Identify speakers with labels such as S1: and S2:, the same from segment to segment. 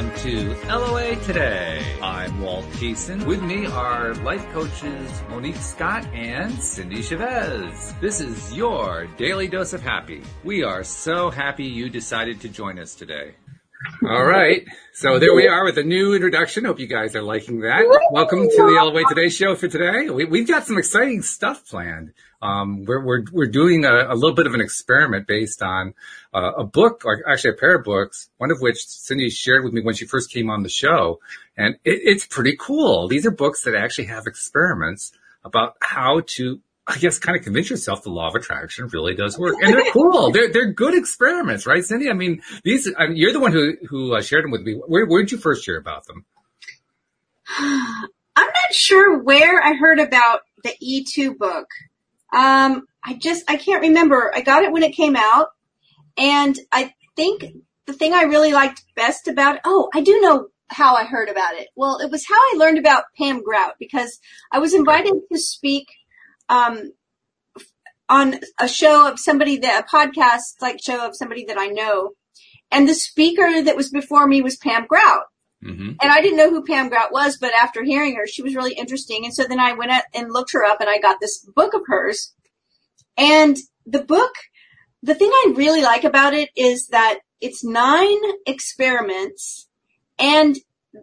S1: on to LOA Today. I'm Walt Keeson. With me are life coaches Monique Scott and Cindy Chavez. This is your Daily Dose of Happy. We are so happy you decided to join us today. All right. So there we are with a new introduction. Hope you guys are liking that. Welcome to the LOA Today show for today. We've got some exciting stuff planned. We're doing a little bit of an experiment based on a book, or actually a pair of books, one of which Cindy shared with me when she first came on the show. And it's pretty cool. These are books that actually have experiments about how to, I guess, kind of convince yourself the law of attraction really does work. And they're cool. They're good experiments, right, Cindy? I mean, you're the one who shared them with me. Where did you first hear about them?
S2: I'm not sure where I heard about the E2 book. I can't remember. I got it when it came out. And I think the thing I really liked best about it, I do know how I heard about it. Well, it was how I learned about Pam Grout, because I was invited to speak on a show of somebody a podcast like show of somebody that I know. And the speaker that was before me was Pam Grout. Mm-hmm. And I didn't know who Pam Grout was, but after hearing her, she was really interesting. And so then I went out and looked her up and I got this book of hers. And the book, the thing I really like about it is that it's 9 experiments, and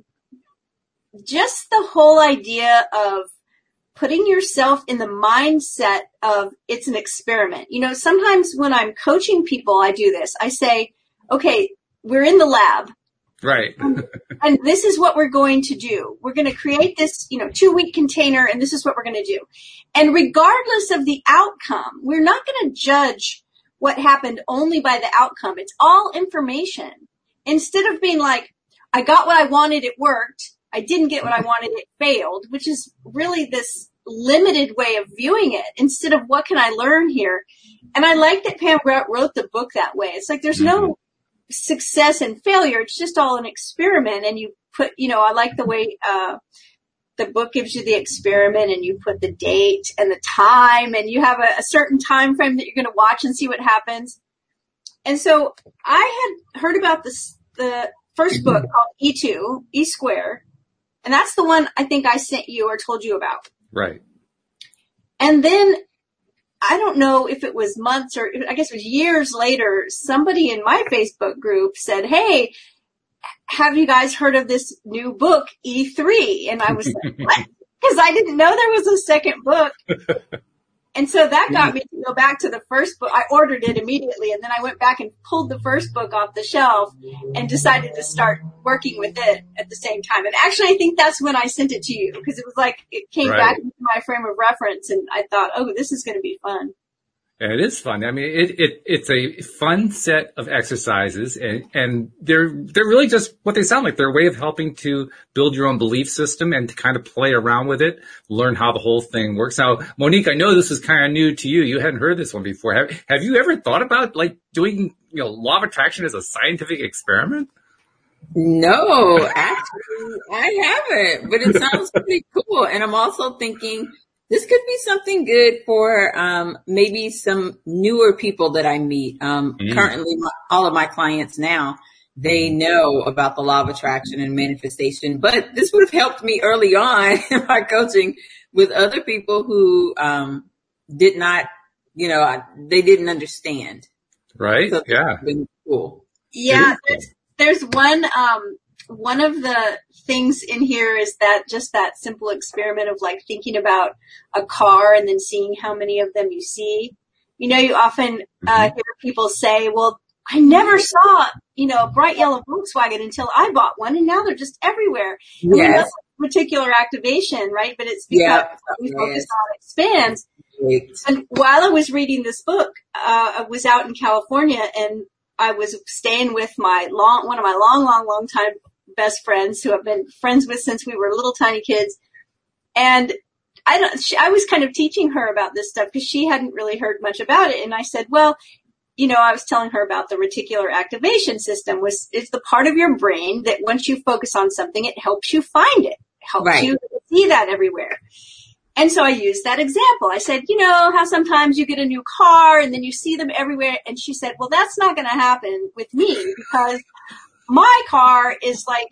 S2: just the whole idea of putting yourself in the mindset of it's an experiment. You know, sometimes when I'm coaching people, I do this. I say, okay, we're in the lab.
S1: Right.
S2: And this is what we're going to do. We're going to create this, 2-week container, and this is what we're going to do. And regardless of the outcome, we're not going to judge what happened only by the outcome. It's all information. Instead of being like, I got what I wanted, it worked. I didn't get what I wanted, it failed, which is really this limited way of viewing it, instead of what can I learn here? And I like that Pam Grout wrote the book that way. It's like there's no success and failure. It's just all an experiment. And you put, I like the way the book gives you the experiment, and you put the date and the time, and you have a certain time frame that you're going to watch and see what happens. And so I had heard about the first book called E2, E Square. And that's the one I think I sent you or told you about.
S1: Right.
S2: And then I don't know if it was months or I guess it was years later, somebody in my Facebook group said, hey, have you guys heard of this new book, E3? And I was like, what? Because I didn't know there was a second book. And so that got me to go back to the first book. I ordered it immediately, and then I went back and pulled the first book off the shelf and decided to start working with it at the same time. And actually, I think that's when I sent it to you, because it was like it came back into my frame of reference, and I thought, this is going to be fun.
S1: Yeah, it is fun. I mean, it's a fun set of exercises, and they're really just what they sound like. They're a way of helping to build your own belief system and to kind of play around with it, learn how the whole thing works. Now, Monique, I know this is kind of new to you. You hadn't heard this one before. Have you ever thought about like doing, law of attraction as a scientific experiment?
S3: No, actually, I haven't, but it sounds pretty cool. And I'm also thinking, this could be something good for maybe some newer people that I meet. Currently, all of my clients now, they know about the law of attraction and manifestation. But this would have helped me early on in my coaching with other people who did not, they didn't understand.
S1: Right?
S3: So
S1: yeah.
S3: Been cool.
S2: Yeah. There's one of the things in here is that just that simple experiment of like thinking about a car and then seeing how many of them you see. You often hear people say, well, I never saw, a bright yellow Volkswagen until I bought one, and now they're just everywhere. And we know reticular activation, right? But it's because we focus on expands. And while I was reading this book, I was out in California, and I was staying with one of my long time best friends who I've been friends with since we were little tiny kids. And I was kind of teaching her about this stuff because she hadn't really heard much about it. And I said, well, I was telling her about the reticular activation system. It's the part of your brain that once you focus on something, it helps you find it. Helps you see that everywhere. And so I used that example. I said, how sometimes you get a new car and then you see them everywhere. And she said, well, that's not going to happen with me because my car is like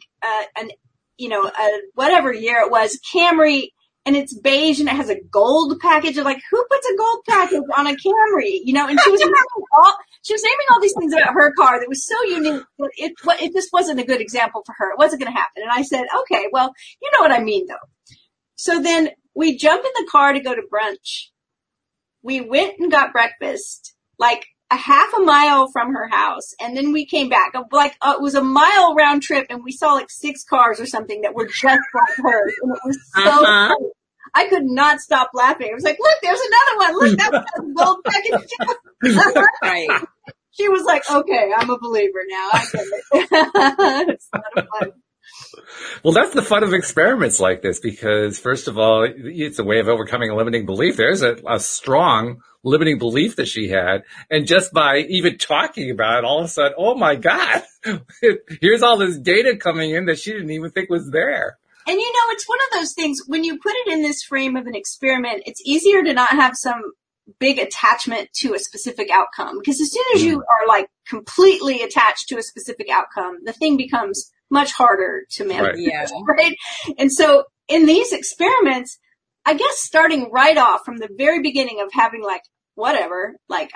S2: whatever year it was, Camry, and it's beige and it has a gold package. I'm like, who puts a gold package on a Camry? And she was naming all these things about her car that was so unique. It just wasn't a good example for her. It wasn't going to happen. And I said, okay, well, you know what I mean, though. So then we jumped in the car to go to brunch. We went and got breakfast, like a half a mile from her house. And then we came back. It was a mile round trip, and we saw like 6 cars or something that were just like hers. And it was so funny. I could not stop laughing. I was like, look, there's another one. Look, that's a gold package. Right. She was like, okay, I'm a believer now. I get it. It's a lot of fun.
S1: Well, that's the fun of experiments like this, because first of all, it's a way of overcoming a limiting belief. There's a strong limiting belief that she had. And just by even talking about it, all of a sudden, oh my God, here's all this data coming in that she didn't even think was there.
S2: And it's one of those things, when you put it in this frame of an experiment, it's easier to not have some big attachment to a specific outcome. Because as soon as you are like completely attached to a specific outcome, the thing becomes much harder to manage. Right? And so in these experiments, I guess starting right off from the very beginning of having like, whatever, like,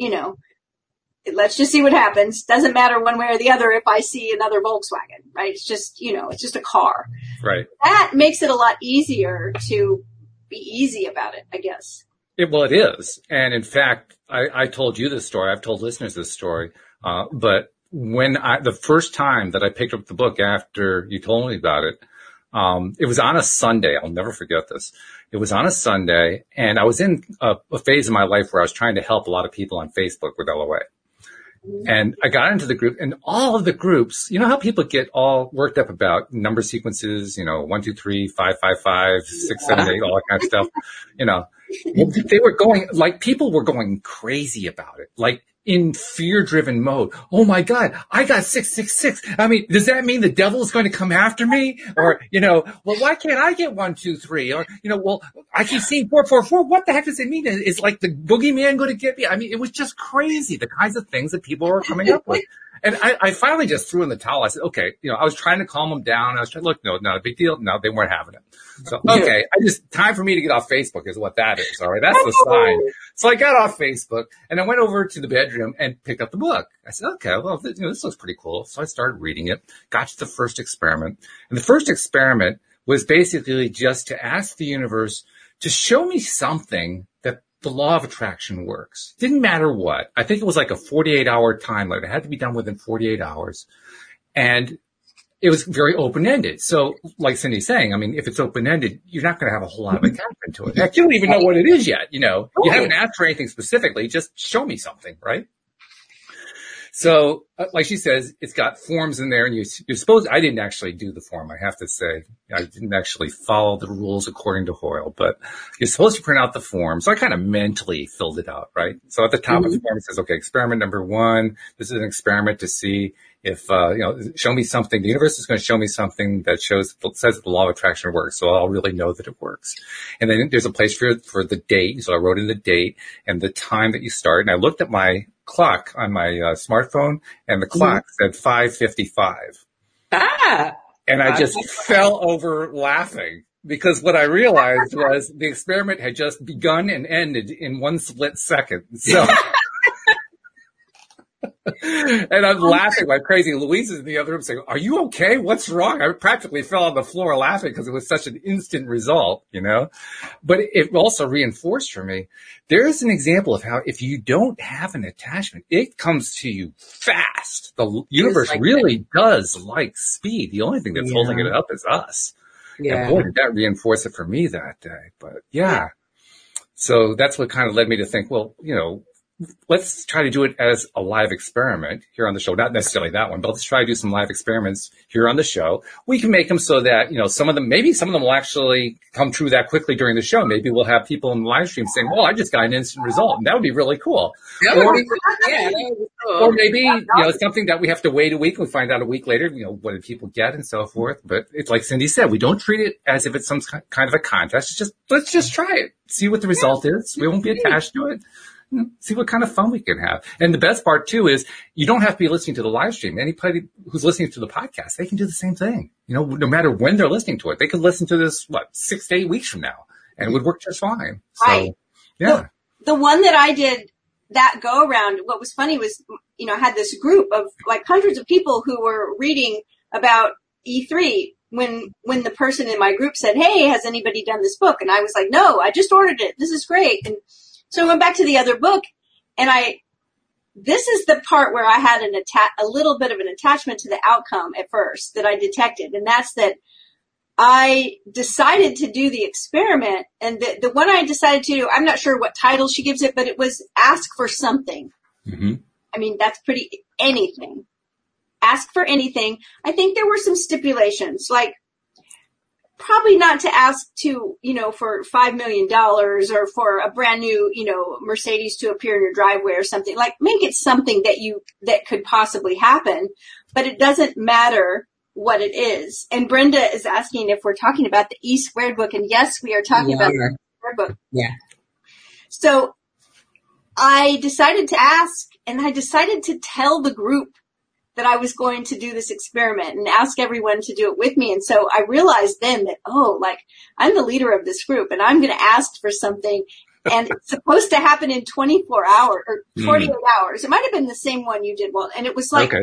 S2: let's just see what happens. Doesn't matter one way or the other if I see another Volkswagen, right? It's just, it's just a car.
S1: Right.
S2: That makes it a lot easier to be easy about it, I guess.
S1: It is. And in fact, I told you this story. I've told listeners this story. But when the first time that I picked up the book after you told me about it, it was on a Sunday. I'll never forget this. It was on a Sunday, and I was in a phase of my life where I was trying to help a lot of people on Facebook with LOA. And I got into the group, and all of the groups, you know how people get all worked up about number sequences, 1, 2, 3, 5, 5, 5, 6, 7, 8, all that kind of stuff. They were going, like, people were going crazy about it, like in fear-driven mode. Oh my God, I got 666. I mean, does that mean the devil is going to come after me? Or, well, why can't I get 1, 2, 3? Or, well, I keep seeing 4, 4, 4. What the heck does it mean? Is like the boogeyman going to get me? I mean, it was just crazy, the kinds of things that people were coming up with. And I finally just threw in the towel. I said, okay, I was trying to calm them down. I was trying, look, no, not a big deal. No, they weren't having it. So, okay, time for me to get off Facebook is what that is. All right. That's the sign. So I got off Facebook and I went over to the bedroom and picked up the book. I said, okay, well, this looks pretty cool. So I started reading it, got to the first experiment. And the first experiment was basically just to ask the universe to show me something that the law of attraction works. Didn't matter what. I think it was like a 48-hour time limit. It had to be done within 48 hours. And it was very open-ended. So like Cindy's saying, I mean, if it's open-ended, you're not going to have a whole lot of attachment to it. Heck, you don't even know what it is yet. You haven't asked for anything specifically. Just show me something, right? So, like she says, it's got forms in there, and you're supposed, I didn't actually do the form, I have to say. I didn't actually follow the rules according to Hoyle, but you're supposed to print out the form. So I kind of mentally filled it out, right? So at the top of the form, it says, okay, experiment number 1. This is an experiment to see if, show me something. The universe is going to show me something that says that the law of attraction works. So I'll really know that it works. And then there's a place for the date. So I wrote in the date and the time that you start. And I looked at my clock on my smartphone, and the clock said 5:55. And I just fell over laughing, because what I realized was the experiment had just begun and ended in one split second. So, and I'm laughing like crazy. Louise is in the other room saying, "Are you okay? What's wrong?" I practically fell on the floor laughing because it was such an instant result, But it also reinforced for me, there is an example of how if you don't have an attachment, it comes to you fast. The universe really does like speed. The only thing that's holding it up is us. Yeah. And boy, did that reinforce it for me that day. But so that's what kind of led me to think, well, let's try to do it as a live experiment here on the show. Not necessarily that one, but let's try to do some live experiments here on the show. We can make them so that, maybe some of them will actually come true that quickly during the show. Maybe we'll have people in the live stream saying, well, I just got an instant result. And that would be really cool. That would be cool. Or maybe, something that we have to wait a week and we find out a week later, what did people get and so forth. But it's like Cindy said, we don't treat it as if it's some kind of a contest. It's just, let's just try it. See what the result is. We won't be attached to it. see what kind of fun we can have. And the best part too is you don't have to be listening to the live stream. Anybody who's listening to the podcast, they can do the same thing. No matter when they're listening to it, they could listen to this, 6 to 8 weeks from now, and it would work just fine. So,
S2: right.
S1: Yeah.
S2: The one that I did that go around, what was funny was, I had this group of like hundreds of people who were reading about E3 when the person in my group said, hey, has anybody done this book? And I was like, no, I just ordered it. This is great. And so I went back to the other book, and this is the part where I had a little bit of an attachment to the outcome at first that I detected. And that's that I decided to do the experiment, and the one I decided to do, I'm not sure what title she gives it, but it was ask for something.
S1: Mm-hmm. I
S2: mean, that's anything. Ask for anything. I think there were some stipulations, like probably not to ask to, for $5 million or for a brand new, Mercedes to appear in your driveway or something. Like, make it something that could possibly happen, but it doesn't matter what it is. And Brenda is asking if we're talking about the E Squared book, and yes, we are talking about the E Squared book.
S3: Yeah.
S2: So I decided to ask, and I decided to tell the group that I was going to do this experiment and ask everyone to do it with me. And so I realized then that, I'm the leader of this group, and I'm going to ask for something, and it's supposed to happen in 24 hours or 48 hours. It might have been the same one you did. Well, and it was like,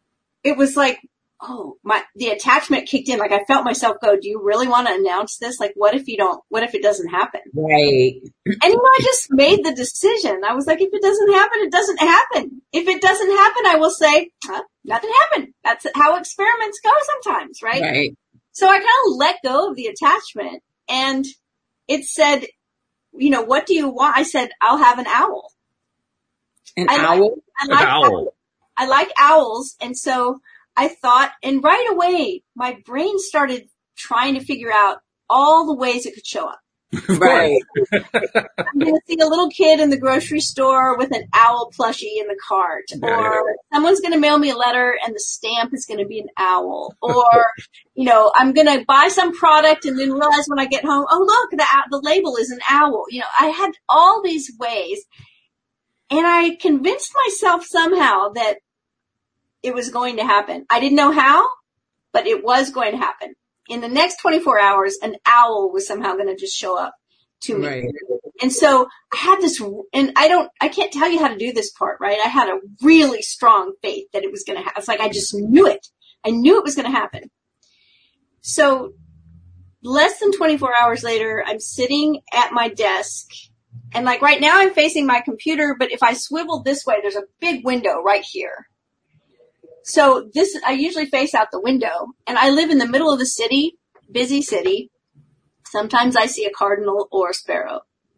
S2: the attachment kicked in. Like, I felt myself go, do you really want to announce this? Like, what if it doesn't happen?
S3: Right.
S2: And I just made the decision. I was like, if it doesn't happen, it doesn't happen. If it doesn't happen, I will say, nothing happened. That's how experiments go sometimes, right?
S3: Right.
S2: So I kind of let go of the attachment, and it said, what do you want? I said, I'll have an owl.
S3: An owl?
S2: I like owls. And so I thought, and right away, my brain started trying to figure out all the ways it could show up.
S3: Right.
S2: I'm going to see a little kid in the grocery store with an owl plushie in the cart. Or someone's going to mail me a letter and the stamp is going to be an owl. Or, I'm going to buy some product and then realize when I get home, oh, look, the label is an owl. I had all these ways. And I convinced myself somehow that it was going to happen. I didn't know how, but it was going to happen. In the next 24 hours, an owl was somehow going to just show up to me. Right. And so I had this, and I can't tell you how to do this part, right? I had a really strong faith that it was going to happen. It's like I just knew it. I knew it was going to happen. So less than 24 hours later, I'm sitting at my desk, and like right now I'm facing my computer, but if I swivel this way, there's a big window right here. So I usually face out the window, and I live in the middle of the city, busy city. Sometimes I see a cardinal or a sparrow.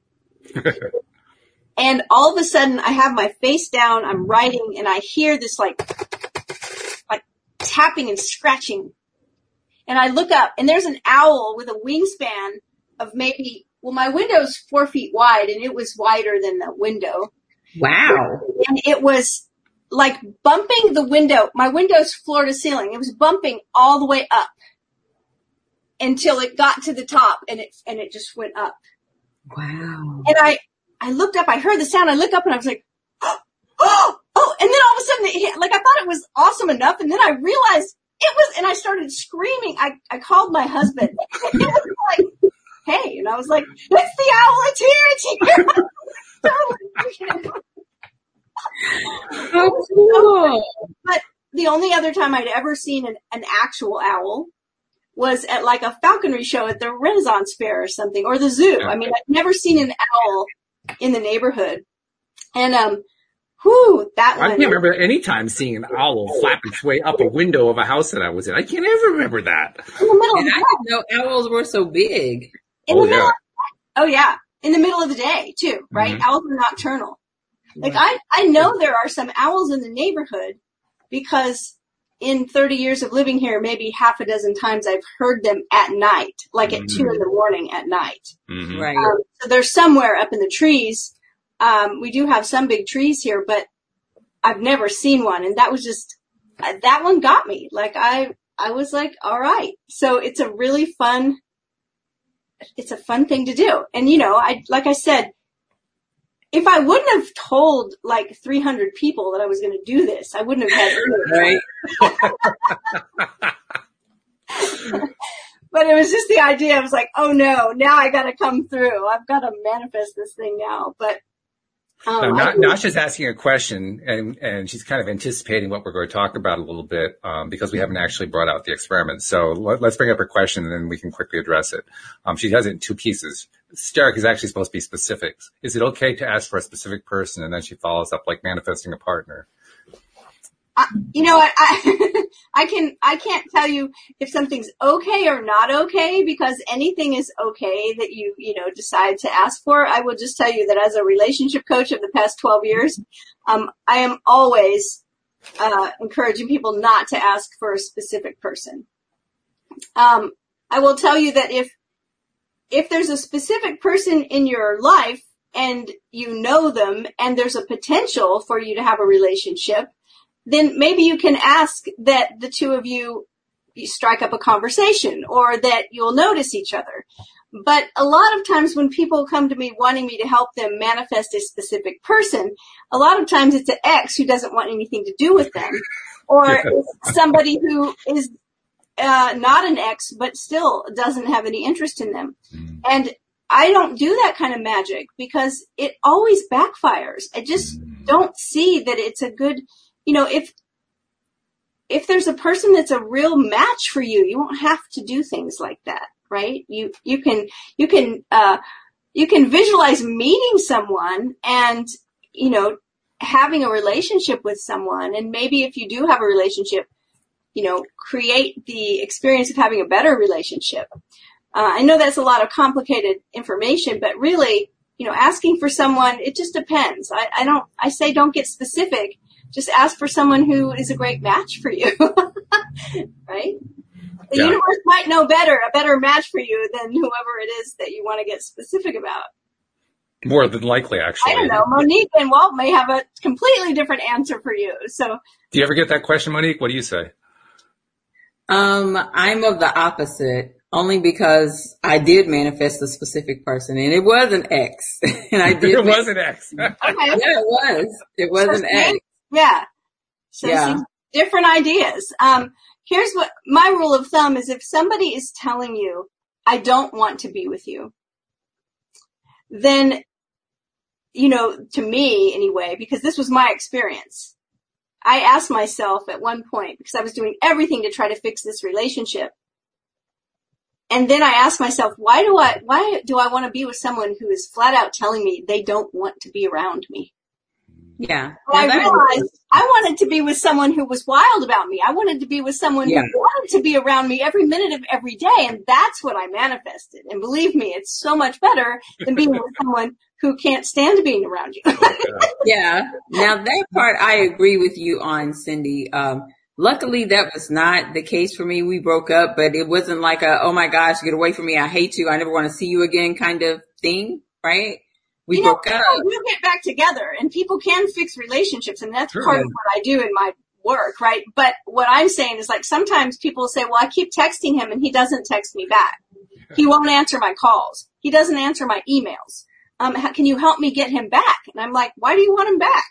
S2: And all of a sudden I have my face down, I'm writing, and I hear this like tapping and scratching. And I look up, and there's an owl with a wingspan of my window's 4 feet wide, and it was wider than the window.
S3: Wow.
S2: And it was like bumping the window. My window's floor to ceiling. It was bumping all the way up until it got to the top, and it just went up.
S3: Wow.
S2: And I looked up, I heard the sound, I looked up, and I was like, oh, and then all of a sudden I thought it was awesome enough, and then I realized it was, and I started screaming. I called my husband. It was like, hey, and I was like, it's the owl, it's here.
S3: Oh, cool.
S2: But the only other time I'd ever seen an actual owl was at like a falconry show at the Renaissance Fair or something, or the zoo. I mean, I'd never seen an owl in the neighborhood. And,
S1: I can't remember any time seeing an owl flap its way up a window of a house that I was in. I can't ever remember that.
S2: In the middle
S3: and I didn't know owls were so big.
S2: In the middle of the day too, right? Mm-hmm. Owls are nocturnal. Like I know there are some owls in the neighborhood because in 30 years of living here, maybe half a dozen times I've heard them at night, like at 2 a.m. at night.
S3: Mm-hmm. Right.
S2: So they're somewhere up in the trees. We do have some big trees here, but I've never seen one. And that was just, that one got me. Like I was like, all right. So it's a really fun thing to do. And like I said, if I wouldn't have told like 300 people that I was going to do this, I wouldn't have had
S3: Right.
S2: But it was just the idea. I was like, oh no, now I got to come through. I've got to manifest this thing now. But
S1: Nasha's asking a question, and she's kind of anticipating what we're going to talk about a little bit, because we haven't actually brought out the experiment. So let's bring up her question, and then we can quickly address it. She has it in two pieces. Derek is actually supposed to be specifics. Is it okay to ask for a specific person? And then she follows up like manifesting a partner.
S2: You know what? I can't tell you if something's okay or not okay, because anything is okay that you decide to ask for. I will just tell you that as a relationship coach of the past 12 years, I am always encouraging people not to ask for a specific person. I will tell you that if there's a specific person in your life and you know them and there's a potential for you to have a relationship, then maybe you can ask that the two of you strike up a conversation or that you'll notice each other. But a lot of times when people come to me wanting me to help them manifest a specific person, a lot of times it's an ex who doesn't want anything to do with them, or somebody who is not an ex but still doesn't have any interest in them. And I don't do that kind of magic because it always backfires. I just don't see that it's a good... if there's a person that's a real match for you, you won't have to do things like that, right? You can visualize meeting someone and, having a relationship with someone. And maybe if you do have a relationship, create the experience of having a better relationship. I know that's a lot of complicated information, but really, asking for someone, it just depends. I say don't get specific. Just ask for someone who is a great match for you, right? The universe might know a better match for you than whoever it is that you want to get specific about.
S1: More than likely, actually.
S2: I don't know. Monique and Walt may have a completely different answer for you. So,
S1: do you ever get that question, Monique? What do you say?
S3: I'm of the opposite, only because I did manifest a specific person, and it was an ex. And I did.
S1: It was an ex.
S2: Okay.
S3: Yeah, it was. It was an ex.
S2: Yeah. So different ideas. Here's what my rule of thumb is: if somebody is telling you, I don't want to be with you, then, to me anyway, because this was my experience, I asked myself at one point, because I was doing everything to try to fix this relationship. And then I asked myself, why do I want to be with someone who is flat out telling me they don't want to be around me?
S3: Yeah.
S2: I realized I wanted to be with someone who was wild about me. I wanted to be with someone who wanted to be around me every minute of every day. And that's what I manifested. And believe me, it's so much better than being with someone who can't stand being around you.
S3: Yeah. Now that part I agree with you on, Cindy. Luckily that was not the case for me. We broke up, but it wasn't like oh my gosh, get away from me. I hate you. I never want to see you again kind of thing. Right? We broke up.
S2: We'll get back together, and people can fix relationships, and that's part of what I do in my work, right? But what I'm saying is, like, sometimes people say, well, I keep texting him and he doesn't text me back. He won't answer my calls. He doesn't answer my emails. Can you help me get him back? And I'm like, why do you want him back?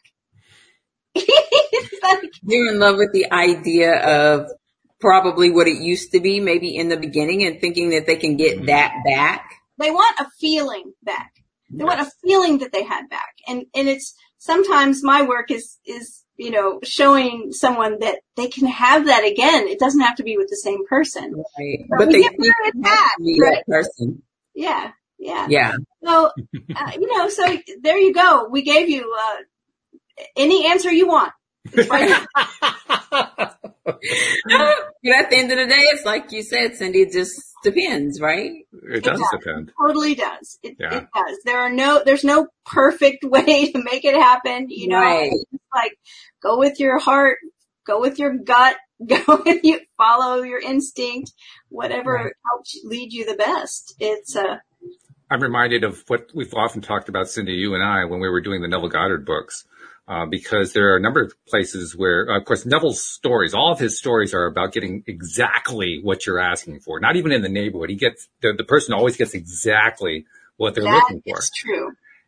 S3: You're in love with the idea of probably what it used to be, maybe in the beginning, and thinking that they can get that back.
S2: They want a feeling back. They want a feeling that they had back. And it's sometimes my work is, showing someone that they can have that again. It doesn't have to be with the same person.
S3: Right. But they get better at that person.
S2: Yeah. Yeah.
S3: Yeah.
S2: So, so there you go. We gave you, any answer you want. It's right.
S3: But at the end of the day, it's like you said, Cindy, it just depends, right?
S1: It does depend.
S2: It totally does. It does. There's no perfect way to make it happen.
S3: Right.
S2: It's like, go with your heart, go with your gut, follow your instinct, whatever helps lead you the best.
S1: I'm reminded of what we've often talked about, Cindy, you and I, when we were doing the Neville Goddard books. Because there are a number of places where, of course, Neville's stories, all of his stories are about getting exactly what you're asking for. Not even in the neighborhood. He gets, the person always gets exactly what they're looking for.
S2: That's true.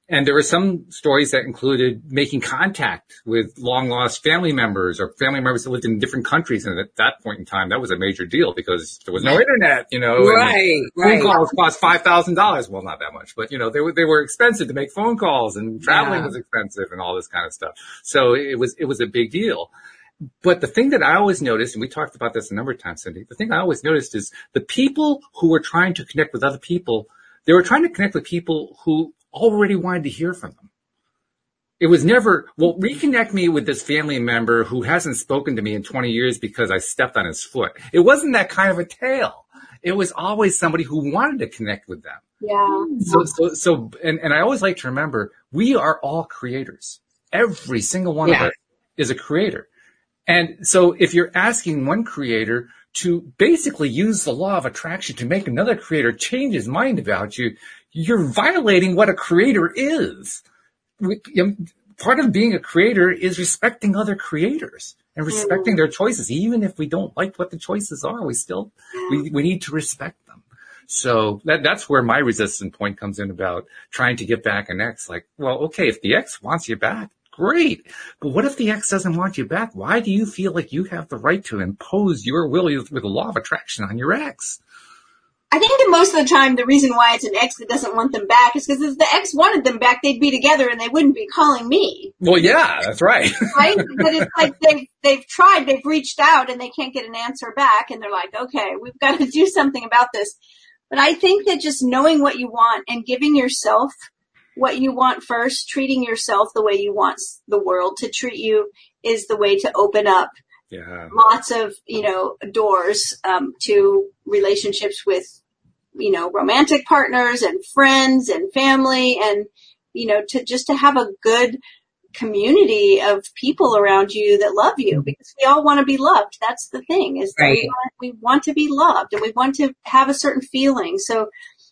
S1: And there were some stories that included making contact with long lost family members or family members that lived in different countries. And at that point in time, that was a major deal because there was no internet,
S3: Right.
S1: Phone calls cost $5,000. Well, not that much, but they were expensive to make phone calls, and traveling was expensive and all this kind of stuff. So it was a big deal. But the thing that I always noticed, and we talked about this a number of times, Cindy, the thing I always noticed is the people who were trying to connect with other people, they were trying to connect with people who already wanted to hear from them. It was never, well, reconnect me with this family member who hasn't spoken to me in 20 years because I stepped on his foot. It wasn't that kind of a tale. It was always somebody who wanted to connect with them.
S2: Yeah.
S1: So, and I always like to remember, we are all creators. Every single one of us is a creator. And so if you're asking one creator to basically use the law of attraction to make another creator change his mind about you, you're violating what a creator is. Part of being a creator is respecting other creators and respecting their choices. Even if we don't like what the choices are, we need to respect them. So that's where my resistance point comes in about trying to get back an ex. Like, well, okay, if the ex wants you back, great. But what if the ex doesn't want you back? Why do you feel like you have the right to impose your will with the law of attraction on your ex?
S2: I think that most of the time the reason why it's an ex that doesn't want them back is because if the ex wanted them back, they'd be together and they wouldn't be calling me.
S1: Well, yeah, that's right.
S2: Right? But it's like they've tried, they've reached out and they can't get an answer back and they're like, okay, we've got to do something about this. But I think that just knowing what you want and giving yourself what you want first, treating yourself the way you want the world to treat you is the way to open up lots of, doors to relationships with, romantic partners and friends and family and, to have a good community of people around you that love you because we all want to be loved. That's the thing is that we want to be loved and we want to have a certain feeling. So,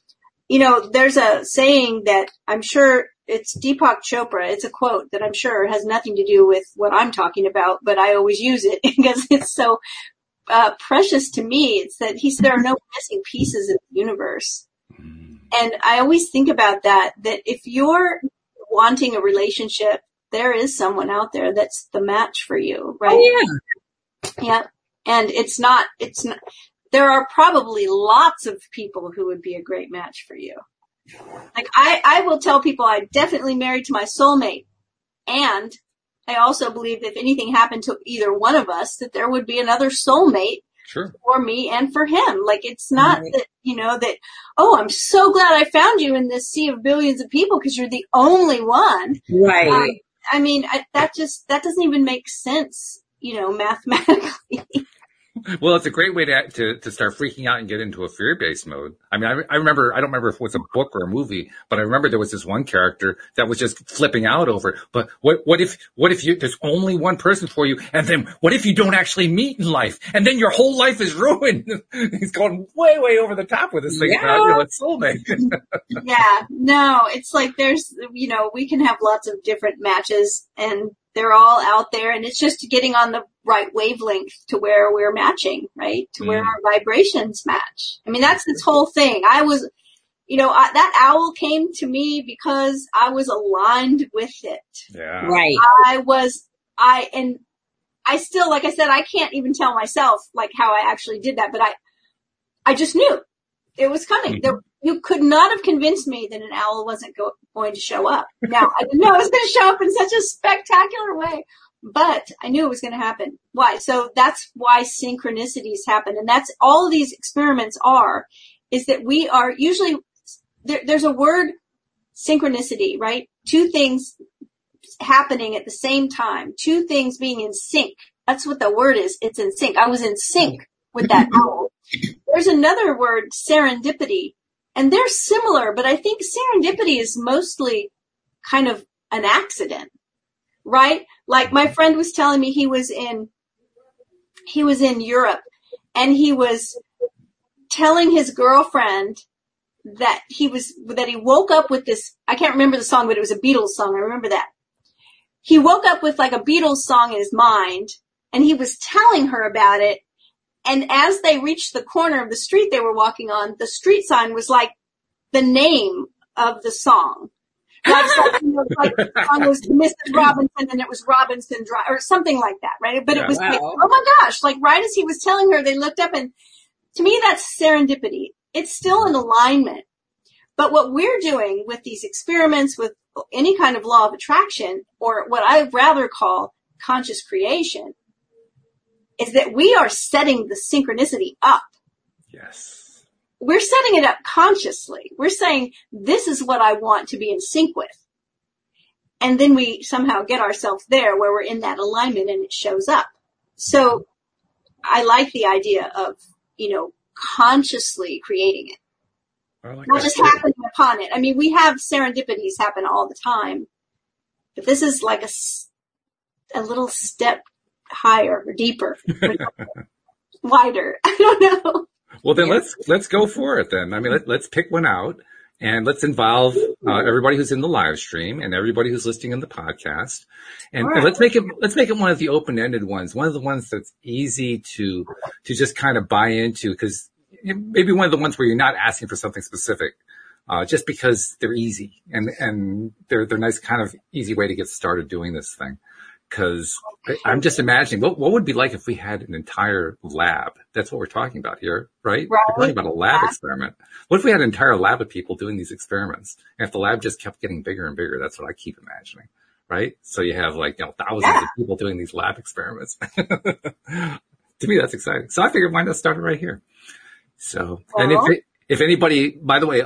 S2: there's a saying that I'm sure it's Deepak Chopra. It's a quote that I'm sure has nothing to do with what I'm talking about, but I always use it because it's so precious to me. It's that he said there are no missing pieces in the universe. And I always think about that if you're wanting a relationship, there is someone out there that's the match for you, right?
S3: Oh,
S2: yeah. And it's not, there are probably lots of people who would be a great match for you. Like I will tell people I'm definitely married to my soulmate. And I also believe that if anything happened to either one of us, that there would be another soulmate for me and for him. Like it's not that, oh, I'm so glad I found you in this sea of billions of people because you're the only one.
S3: Right.
S2: That doesn't even make sense, mathematically.
S1: Well, it's a great way to start freaking out and get into a fear-based mode. I mean, I remember, I don't remember if it was a book or a movie, but I remember there was this one character that was just flipping out over it. But what if there's only one person for you? And then what if you don't actually meet in life? And then your whole life is ruined. He's going way, way over the top with this thing about, a soulmate.
S2: Yeah, no, it's like there's, we can have lots of different matches and they're all out there and it's just getting on the right wavelength to where we're matching, right? To where our vibrations match. I mean, that's this whole thing. I was, that owl came to me because I was aligned with it.
S1: Yeah.
S3: Right.
S2: And I still, like I said, I can't even tell myself like how I actually did that, but I just knew it was coming. You could not have convinced me that an owl wasn't going to show up. Now, I didn't know it was going to show up in such a spectacular way, but I knew it was going to happen. Why? So that's why synchronicities happen. And that's all these experiments is that we are usually, there's a word synchronicity, right? Two things happening at the same time, two things being in sync. That's what the word is. It's in sync. I was in sync with that owl. There's another word, serendipity. And they're similar, but I think serendipity is mostly kind of an accident, right? Like my friend was telling me he was in Europe and he was telling his girlfriend that he woke up with this, I can't remember the song, but it was a Beatles song. I remember that. He woke up with like a Beatles song in his mind and he was telling her about it. And as they reached the corner of the street they were walking on, the street sign was like the name of the song. Like the song was Mrs. Robinson and it was Robinson Drive or something like that, right? But it was like, oh my gosh, like right as he was telling her, they looked up, and to me that's serendipity. It's still an alignment. But what we're doing with these experiments, with any kind of law of attraction, or what I rather call conscious creation, is that we are setting the synchronicity up.
S1: Yes.
S2: We're setting it up consciously. We're saying, this is what I want to be in sync with. And then we somehow get ourselves there where we're in that alignment and it shows up. So I like the idea of, consciously creating it. Not just happening upon it. I mean, we have serendipities happen all the time, but this is like a little step higher or deeper, wider. I don't know.
S1: Well, then let's go for it then. I mean, let's pick one out and let's involve everybody who's in the live stream and everybody who's listening in the podcast. And let's make it one of the open-ended ones, one of the ones that's easy to just kind of buy into, because maybe one of the ones where you're not asking for something specific, just because they're easy and they're nice, kind of easy way to get started doing this thing. Cause I'm just imagining what would it be like if we had an entire lab? That's what we're talking about here, right? We're talking about a lab experiment. What if we had an entire lab of people doing these experiments? And if the lab just kept getting bigger and bigger, that's what I keep imagining, right? So you have thousands of people doing these lab experiments. To me, that's exciting. So I figured why not start it right here? So, and if anybody, by the way,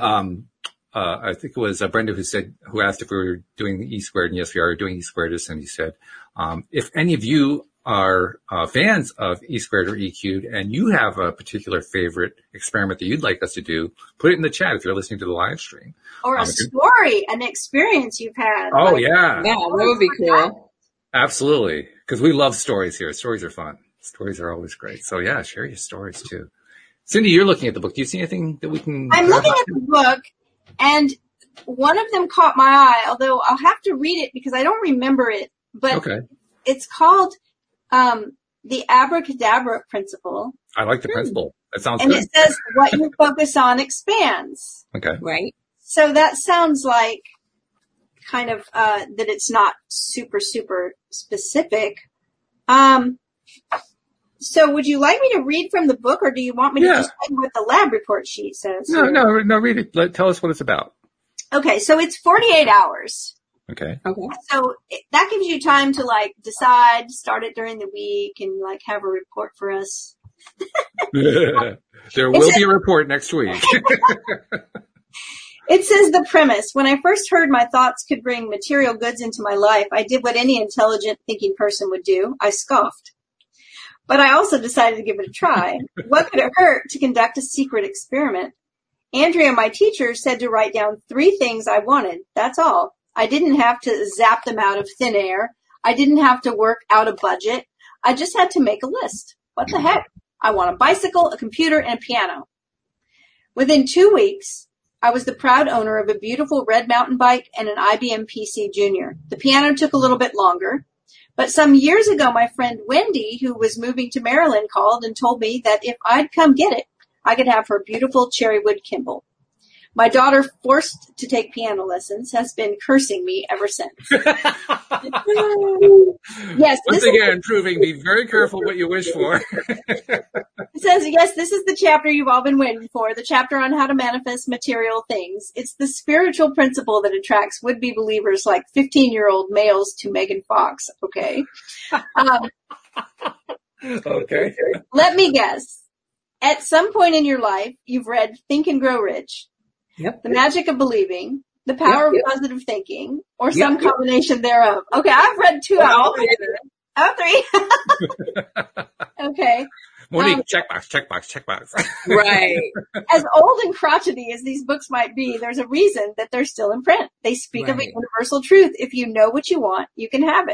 S1: I think it was Brenda who asked if we were doing E squared, and yes, we are doing E squared, as Cindy said. If any of you are fans of E squared or E cubed, and you have a particular favorite experiment that you'd like us to do, put it in the chat if you're listening to the live stream.
S2: Or a story, an experience you've had.
S1: Oh, yeah.
S3: Yeah, that would be cool.
S1: Absolutely. Because we love stories here. Stories are fun. Stories are always great. So yeah, share your stories too. Cindy, you're looking at the book. Do you see anything that we can...
S2: I'm looking at the book, and one of them caught my eye, although I'll have to read it because I don't remember it. But It's called the Abracadabra Principle.
S1: I like the principle. That sounds
S2: good.
S1: And
S2: it says, what you focus on expands.
S1: Okay.
S3: Right.
S2: So that sounds like kind of that it's not super, super specific. So would you like me to read from the book, or do you want me to just read what the lab report sheet says?
S1: No, read it. Tell us what it's about.
S2: Okay, so it's 48 hours.
S1: Okay.
S2: So that gives you time to decide, start it during the week, and have a report for us.
S1: There will be a report next week.
S2: It says the premise. When I first heard my thoughts could bring material goods into my life, I did what any intelligent thinking person would do. I scoffed. But I also decided to give it a try. What could it hurt to conduct a secret experiment? Andrea, my teacher, said to write down 3 things I wanted. That's all. I didn't have to zap them out of thin air. I didn't have to work out a budget. I just had to make a list. What the heck? I want a bicycle, a computer, and a piano. Within 2 weeks, I was the proud owner of a beautiful red mountain bike and an IBM PC Junior. The piano took a little bit longer. But some years ago, my friend Wendy, who was moving to Maryland, called and told me that if I'd come get it, I could have her beautiful cherrywood Kimball. My daughter, forced to take piano lessons, has been cursing me ever since. Yes.
S1: Once again, proving be very careful what you wish for.
S2: It says, yes, this is the chapter you've all been waiting for, the chapter on how to manifest material things. It's the spiritual principle that attracts would-be believers like 15-year-old males to Megan Fox. Okay.
S1: Okay.
S2: Let me guess. At some point in your life, you've read Think and Grow Rich.
S3: Yep.
S2: The Magic of Believing, The Power of Positive Thinking, or some combination thereof. Okay, I've read 2 out of 3. 3. Okay.
S1: Monique, checkbox.
S3: Right.
S2: As old and crotchety as these books might be, there's a reason that they're still in print. They speak of a universal truth. If you know what you want, you can have it.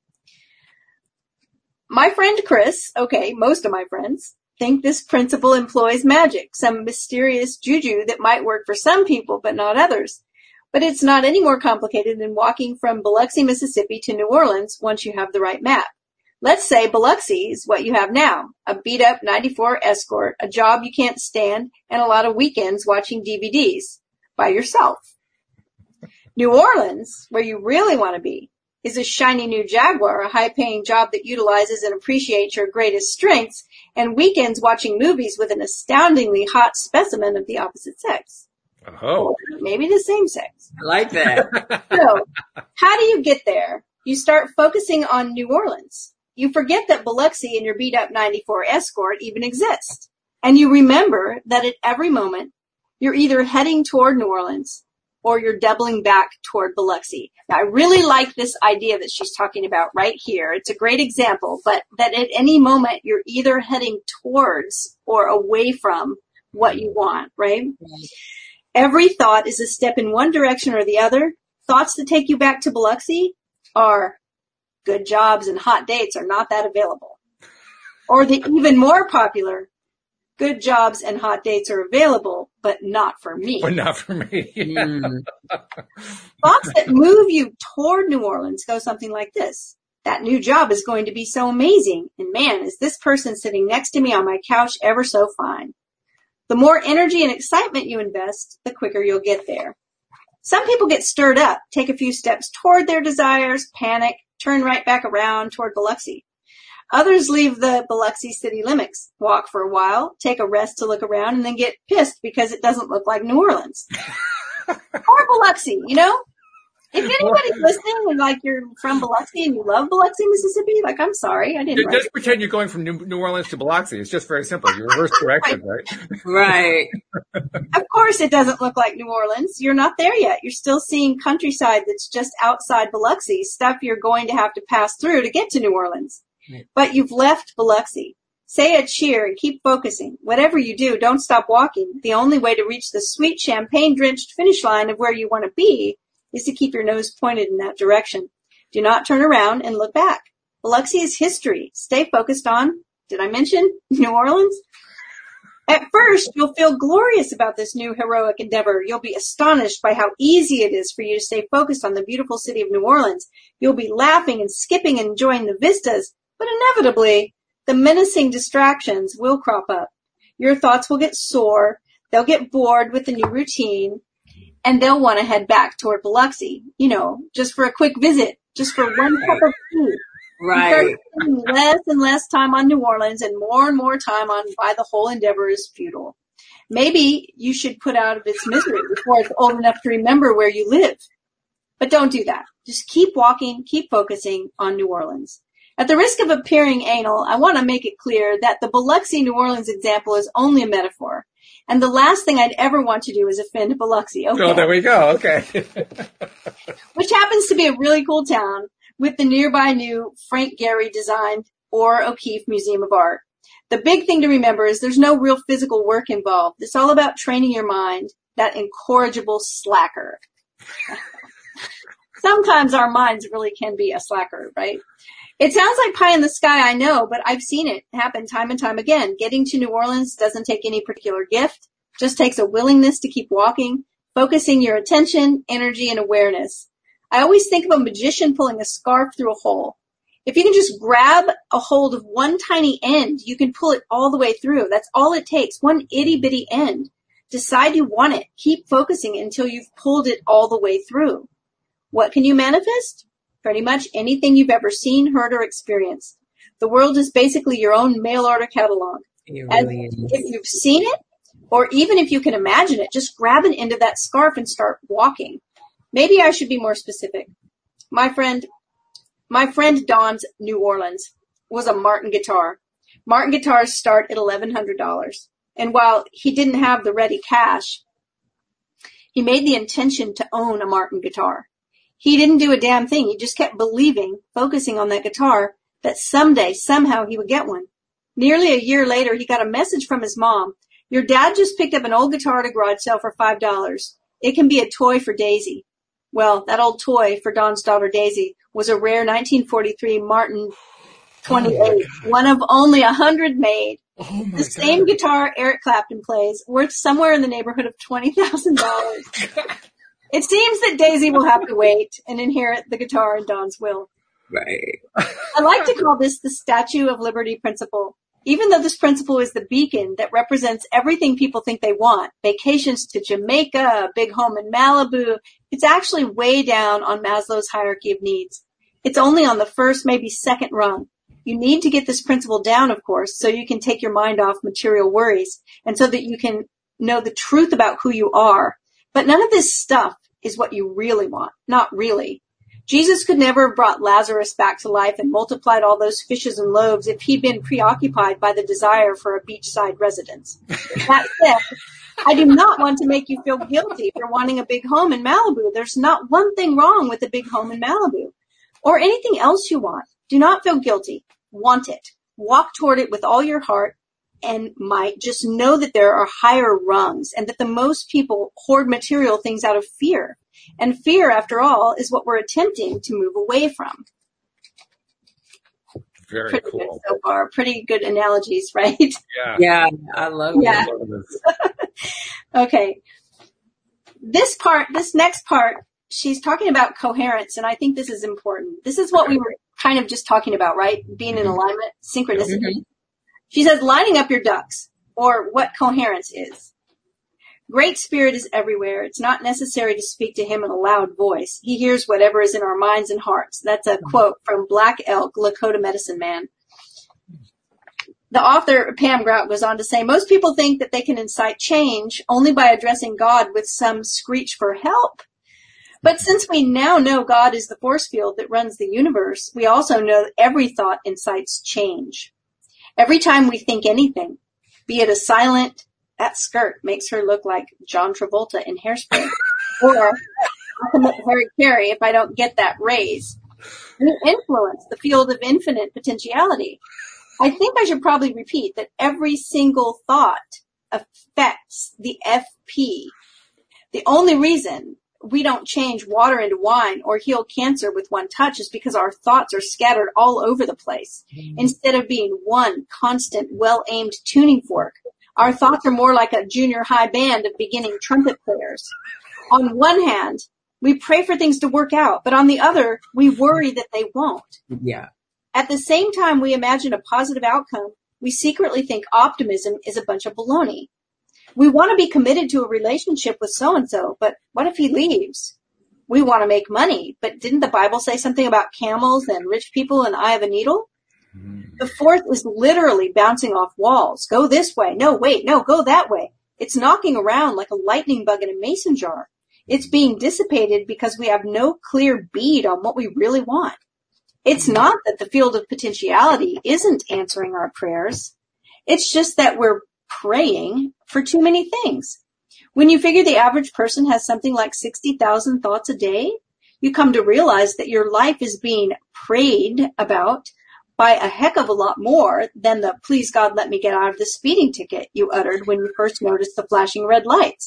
S2: My friend Chris, most of my friends, think this principle employs magic, some mysterious juju that might work for some people but not others. But it's not any more complicated than walking from Biloxi, Mississippi to New Orleans once you have the right map. Let's say Biloxi is what you have now, a beat-up 94 Escort, a job you can't stand, and a lot of weekends watching DVDs by yourself. New Orleans, where you really want to be, is a shiny new Jaguar, a high-paying job that utilizes and appreciates your greatest strengths, and weekends watching movies with an astoundingly hot specimen of the opposite sex.
S1: Oh.
S2: Or maybe the same sex.
S3: I like that.
S2: So, how do you get there? You start focusing on New Orleans. You forget that Biloxi and your beat-up 94 Escort even exist. And you remember that at every moment, you're either heading toward New Orleans or you're doubling back toward Biloxi. Now, I really like this idea that she's talking about right here. It's a great example, but that at any moment, you're either heading towards or away from what you want, right? Every thought is a step in one direction or the other. Thoughts that take you back to Biloxi are good jobs and hot dates are not that available. Or the even more popular, good jobs and hot dates are available, but not for me.
S1: But not for me.
S2: Thoughts that move you toward New Orleans go something like this. That new job is going to be so amazing. And man, is this person sitting next to me on my couch ever so fine. The more energy and excitement you invest, the quicker you'll get there. Some people get stirred up, take a few steps toward their desires, panic, turn right back around toward Biloxi. Others leave the Biloxi city limits, walk for a while, take a rest to look around, and then get pissed because it doesn't look like New Orleans. Or Biloxi, you know? If anybody's listening and like you're from Biloxi and you love Biloxi, Mississippi, like I'm sorry, I didn't.
S1: Just pretend you're going from New Orleans to Biloxi. It's just very simple. You reverse direction, right?
S3: Right.
S2: Of course it doesn't look like New Orleans. You're not there yet. You're still seeing countryside that's just outside Biloxi, stuff you're going to have to pass through to get to New Orleans. But you've left Biloxi. Say a cheer and keep focusing. Whatever you do, don't stop walking. The only way to reach the sweet champagne-drenched finish line of where you want to be is to keep your nose pointed in that direction. Do not turn around and look back. Biloxi is history. Stay focused on, did I mention New Orleans? At first, you'll feel glorious about this new heroic endeavor. You'll be astonished by how easy it is for you to stay focused on the beautiful city of New Orleans. You'll be laughing and skipping and enjoying the vistas, but inevitably, the menacing distractions will crop up. Your thoughts will get sore. They'll get bored with the new routine. And they'll want to head back toward Biloxi, you know, just for a quick visit, just for one cup of tea.
S3: Right.
S2: You start spending less and less time on New Orleans and more time on why the whole endeavor is futile. Maybe you should put out of its misery before it's old enough to remember where you live. But don't do that. Just keep walking, keep focusing on New Orleans. At the risk of appearing anal, I want to make it clear that the Biloxi New Orleans example is only a metaphor. And the last thing I'd ever want to do is offend Biloxi. Okay.
S1: Oh, there we go. Okay.
S2: Which happens to be a really cool town with the nearby new Frank Gehry designed or O'Keeffe Museum of Art. The big thing to remember is there's no real physical work involved. It's all about training your mind, that incorrigible slacker. Sometimes our minds really can be a slacker, right? It sounds like pie in the sky, I know, but I've seen it happen time and time again. Getting to New Orleans doesn't take any particular gift, just takes a willingness to keep walking, focusing your attention, energy, and awareness. I always think of a magician pulling a scarf through a hole. If you can just grab a hold of one tiny end, you can pull it all the way through. That's all it takes, one itty-bitty end. Decide you want it. Keep focusing until you've pulled it all the way through. What can you manifest? Pretty much anything you've ever seen, heard, or experienced. The world is basically your own mail order catalog.
S3: It really is.
S2: If you've seen it, or even if you can imagine it, just grab an end of that scarf and start walking. Maybe I should be more specific. My friend Don's New Orleans was a Martin guitar. Martin guitars start at $1,100. And while he didn't have the ready cash, he made the intention to own a Martin guitar. He didn't do a damn thing. He just kept believing, focusing on that guitar, that someday, somehow he would get one. Nearly a year later, he got a message from his mom. Your dad just picked up an old guitar at a garage sale for $5. It can be a toy for Daisy. Well, that old toy for Don's daughter Daisy was a rare 1943 Martin 28, one of only 100 made.
S1: Oh my
S2: the same
S1: God.
S2: Guitar Eric Clapton plays, worth somewhere in the neighborhood of $20,000. It seems that Daisy will have to wait and inherit the guitar in Don's will.
S3: Right.
S2: I like to call this the Statue of Liberty principle. Even though this principle is the beacon that represents everything people think they want, vacations to Jamaica, a big home in Malibu, it's actually way down on Maslow's hierarchy of needs. It's only on the first, maybe second rung. You need to get this principle down, of course, so you can take your mind off material worries and so that you can know the truth about who you are. But none of this stuff is what you really want. Not really. Jesus could never have brought Lazarus back to life and multiplied all those fishes and loaves if he'd been preoccupied by the desire for a beachside residence. That said, I do not want to make you feel guilty for wanting a big home in Malibu. There's not one thing wrong with a big home in Malibu or anything else you want. Do not feel guilty. Want it. Walk toward it with all your heart and might. Just know that there are higher rungs and that the most people hoard material things out of fear. And fear, after all, is what we're attempting to move away from.
S1: Very
S2: Pretty
S1: cool.
S2: good so far. Pretty good analogies, right?
S3: Yeah, I love it.
S2: Yeah.
S1: I love this.
S2: Okay. This next part, she's talking about coherence, and I think this is important. This is what we were kind of just talking about, right? Being in alignment, synchronicity.
S3: Mm-hmm.
S2: She says, lining up your ducks, or what coherence is. Great Spirit is everywhere. It's not necessary to speak to him in a loud voice. He hears whatever is in our minds and hearts. That's a quote from Black Elk, Lakota Medicine Man. The author, Pam Grout, goes on to say, most people think that they can incite change only by addressing God with some screech for help. But since we now know God is the force field that runs the universe, we also know that every thought incites change. Every time we think anything, be it a silent, that skirt makes her look like John Travolta in Hairspray, or I commit Harry Carey if I don't get that raise. We influence the field of infinite potentiality. I think I should probably repeat that every single thought affects the FP. The only reason we don't change water into wine or heal cancer with one touch is because our thoughts are scattered all over the place. Instead of being one constant, well-aimed tuning fork, our thoughts are more like a junior high band of beginning trumpet players. On one hand, we pray for things to work out, but on the other, we worry that they won't.
S3: Yeah.
S2: At the same time we imagine a positive outcome, we secretly think optimism is a bunch of baloney. We want to be committed to a relationship with so-and-so, but what if he leaves? We want to make money, but didn't the Bible say something about camels and rich people and eye of a needle? The fourth is literally bouncing off walls. Go this way. No, wait. No, go that way. It's knocking around like a lightning bug in a mason jar. It's being dissipated because we have no clear bead on what we really want. It's not that the field of potentiality isn't answering our prayers. It's just that we're praying for too many things. When you figure the average person has something like 60,000 thoughts a day, you come to realize that your life is being prayed about by a heck of a lot more than the please God let me get out of the speeding ticket you uttered when you first noticed the flashing red lights.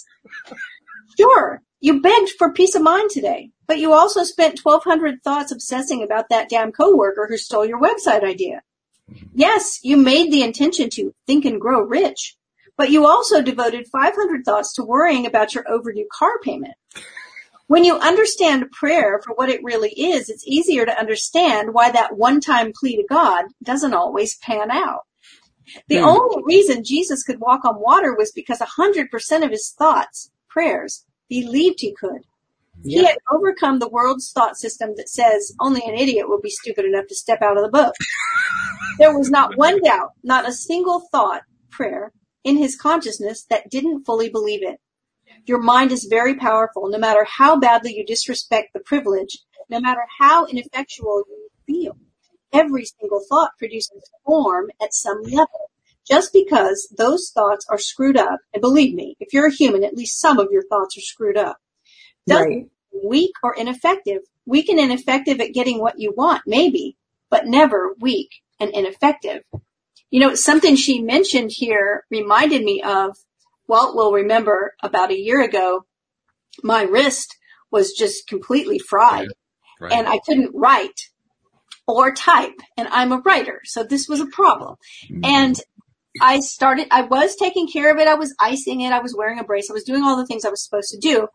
S2: Sure, you begged for peace of mind today, but you also spent 1,200 thoughts obsessing about that damn coworker who stole your website idea. Yes, you made the intention to think and grow rich, but you also devoted 500 thoughts to worrying about your overdue car payment. When you understand prayer for what it really is, it's easier to understand why that one-time plea to God doesn't always pan out. The only reason Jesus could walk on water was because 100% of his thoughts, prayers, believed he could. He had overcome the world's thought system that says only an idiot will be stupid enough to step out of the boat. There was not one doubt, not a single thought, prayer, in his consciousness that didn't fully believe it. Your mind is very powerful, no matter how badly you disrespect the privilege, no matter how ineffectual you feel. Every single thought produces form at some level. Just because those thoughts are screwed up, and believe me, if you're a human, at least some of your thoughts are screwed up, doesn't mean weak or ineffective. Weak and ineffective at getting what you want, maybe, but never weak and ineffective. You know, something she mentioned here reminded me of, Walt will remember about a year ago, my wrist was just completely fried. Right. And I couldn't write or type, and I'm a writer, so this was a problem. And I was taking care of it. I was icing it. I was wearing a brace. I was doing all the things I was supposed to do.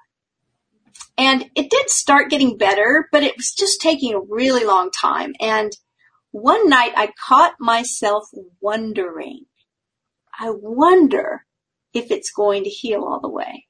S2: And it did start getting better, but it was just taking a really long time. And one night I caught myself wondering, I wonder if it's going to heal all the way.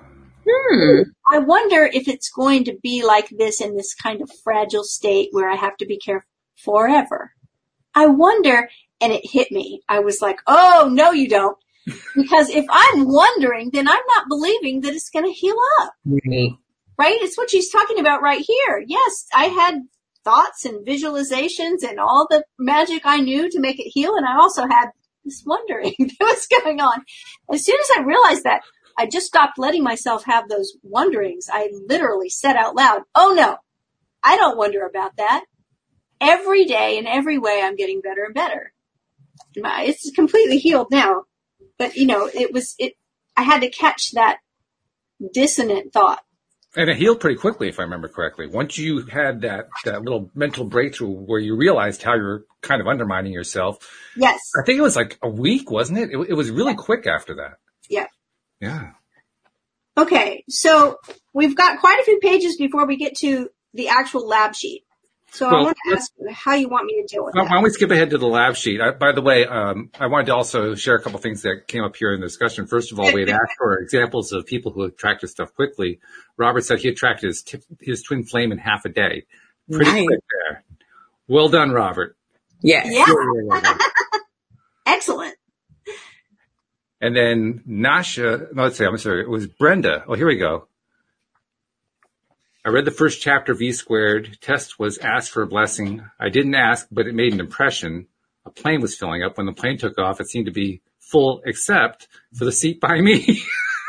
S2: I wonder if it's going to be like this in this kind of fragile state where I have to be careful forever. I wonder, and it hit me. I was like, oh, no, you don't. Because if I'm wondering, then I'm not believing that it's going to heal up. Right? It's what she's talking about right here. Yes, I had thoughts and visualizations and all the magic I knew to make it heal. And I also had this wondering that was going on. As soon as I realized that, I just stopped letting myself have those wonderings. I literally said out loud, oh no, I don't wonder about that. Every day in every way, I'm getting better and better. It's completely healed now. But, I had to catch that dissonant thought.
S1: And it healed pretty quickly, if I remember correctly. Once you had that little mental breakthrough where you realized how you're kind of undermining yourself.
S2: Yes.
S1: I think it was like a week, wasn't it? It was really quick after that.
S2: Yeah.
S1: Yeah.
S2: Okay. So we've got quite a few pages before we get to the actual lab sheet. So I want to ask you how you want me to deal with that.
S1: Why don't we skip ahead to the lab sheet? By the way, I wanted to also share a couple things that came up here in the discussion. First of all, we had asked for examples of people who attracted stuff quickly. Robert said he attracted his twin flame in half a day. Pretty quick there. Well done, Robert.
S3: Yes.
S2: Yeah. Excellent.
S1: And then it was Brenda. Oh, here we go. I read the first chapter of E Squared. Test was asked for a blessing. I didn't ask, but it made an impression. A plane was filling up. When the plane took off, it seemed to be full except for the seat by me.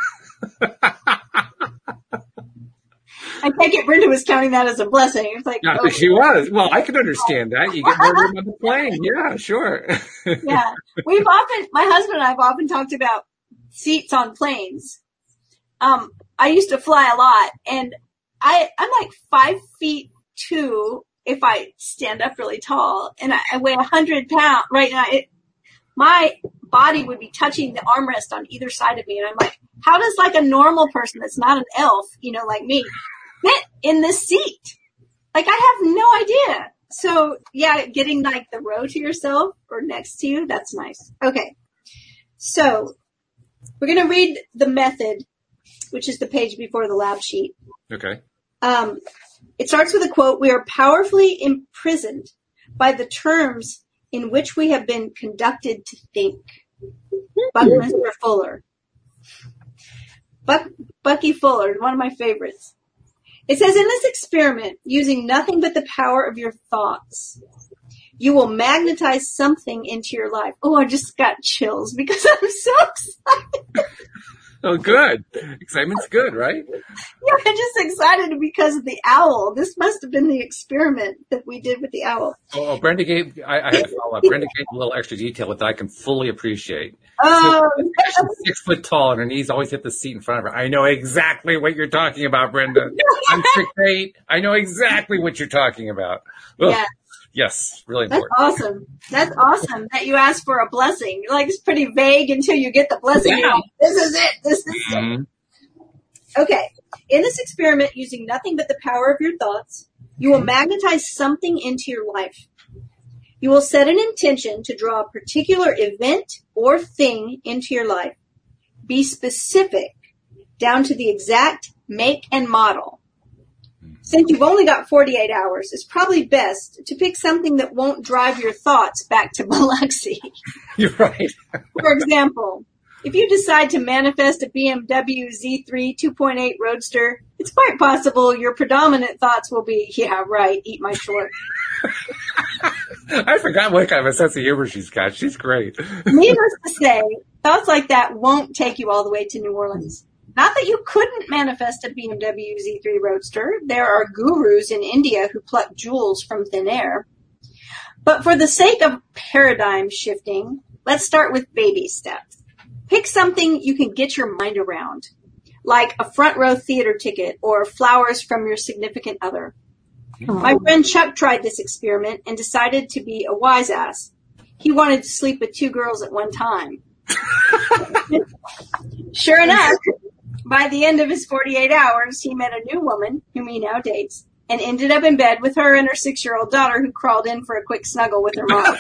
S2: I take it Brenda was counting that as a blessing. It's like,
S1: yeah, she was. Well, I can understand that. You get more room on the plane. Yeah, sure.
S2: Yeah. My husband and I have often talked about seats on planes. I used to fly a lot, and I'm like 5'2" if I stand up really tall, and I weigh 100 pounds right now. My body would be touching the armrest on either side of me, and I'm like, how does like a normal person that's not an elf, like me, fit in this seat? Like, I have no idea. So yeah, getting like the row to yourself or next to you, that's nice. Okay. So we're going to read the method, which is the page before the lab sheet.
S1: Okay.
S2: It starts with a quote: "We are powerfully imprisoned by the terms in which we have been conducted to think." Buckminster Fuller. Bucky Fuller, one of my favorites. It says, in this experiment, using nothing but the power of your thoughts, you will magnetize something into your life. Oh, I just got chills because I'm so excited.
S1: Oh, good. Excitement's good, right?
S2: Yeah, I'm just excited because of the owl. This must have been the experiment that we did with the owl.
S1: Oh, Brenda gave, I had to follow up. Brenda gave a little extra detail that I can fully appreciate.
S2: Oh,
S1: she's 6 foot tall and her knees always hit the seat in front of her. I know exactly what you're talking about, Brenda. I'm 6'8". I know exactly what you're talking about. Ugh. Yeah. Yes, really important.
S2: That's awesome. That's awesome that you asked for a blessing. Like, it's pretty vague until you get the blessing. Yeah. This is it. This is it. Okay. In this experiment, using nothing but the power of your thoughts, you will magnetize something into your life. You will set an intention to draw a particular event or thing into your life. Be specific down to the exact make and model. Since you've only got 48 hours, it's probably best to pick something that won't drive your thoughts back to Biloxi.
S1: You're right.
S2: For example, if you decide to manifest a BMW Z3 2.8 Roadster, it's quite possible your predominant thoughts will be, yeah, right, eat my short.
S1: I forgot what kind of a sense of humor she's got. She's great.
S2: Needless to say, thoughts like that won't take you all the way to New Orleans. Not that you couldn't manifest a BMW Z3 Roadster. There are gurus in India who pluck jewels from thin air. But for the sake of paradigm shifting, let's start with baby steps. Pick something you can get your mind around, like a front row theater ticket or flowers from your significant other. My friend Chuck tried this experiment and decided to be a wise ass. He wanted to sleep with 2 girls at one time. Sure enough, by the end of his 48 hours, he met a new woman, whom he now dates, and ended up in bed with her and her 6-year-old daughter, who crawled in for a quick snuggle with her mom.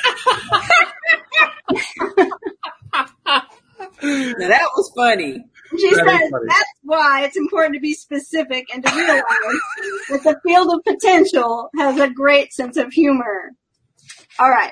S3: Now that was funny.
S2: She says that's why it's important to be specific and to realize that the field of potential has a great sense of humor. All right.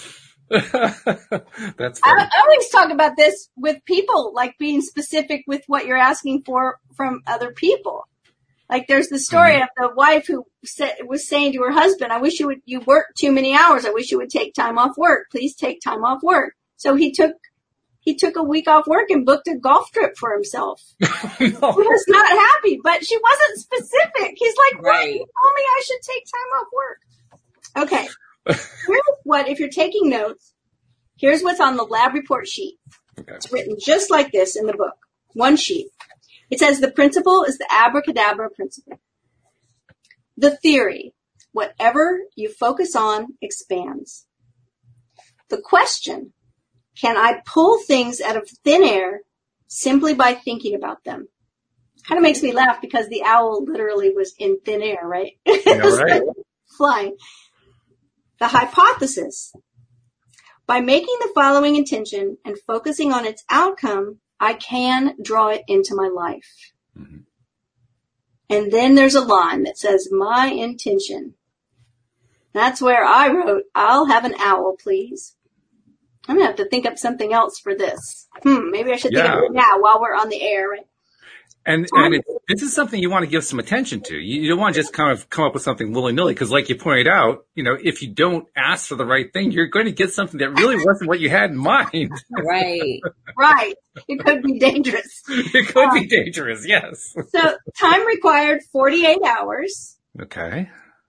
S1: That's funny.
S2: I always talk about this with people, like being specific with what you're asking for from other people. Like there's the story of the wife who was saying to her husband, I wish you work too many hours. I wish you would take time off work. Please take time off work. So he took a week off work and booked a golf trip for himself.
S1: No.
S2: He was not happy, but she wasn't specific. He's like,
S3: Right.
S2: You told me I should take time off work. Okay. Here's what, if you're taking notes, here's what's on the lab report sheet.
S1: Okay.
S2: It's written just like this in the book. One sheet. It says the principle is the abracadabra principle. The theory, whatever you focus on expands. The question, can I pull things out of thin air simply by thinking about them? Kind of makes me laugh because the owl literally was in thin air, right?
S1: Yeah, right.
S2: Flying. The hypothesis. By making the following intention and focusing on its outcome, I can draw it into my life.
S1: Mm-hmm.
S2: And then there's a line that says, my intention. That's where I wrote, I'll have an owl, please. I'm going to have to think up something else for this. Maybe I should think of it now while we're on the air. Right?
S1: And this is something you want to give some attention to. You don't want to just kind of come up with something willy-nilly, because like you pointed out, if you don't ask for the right thing, you're going to get something that really wasn't what you had in mind.
S3: Right.
S2: Right. It could be dangerous.
S1: It could be dangerous, yes.
S2: So time required 48 hours.
S1: Okay.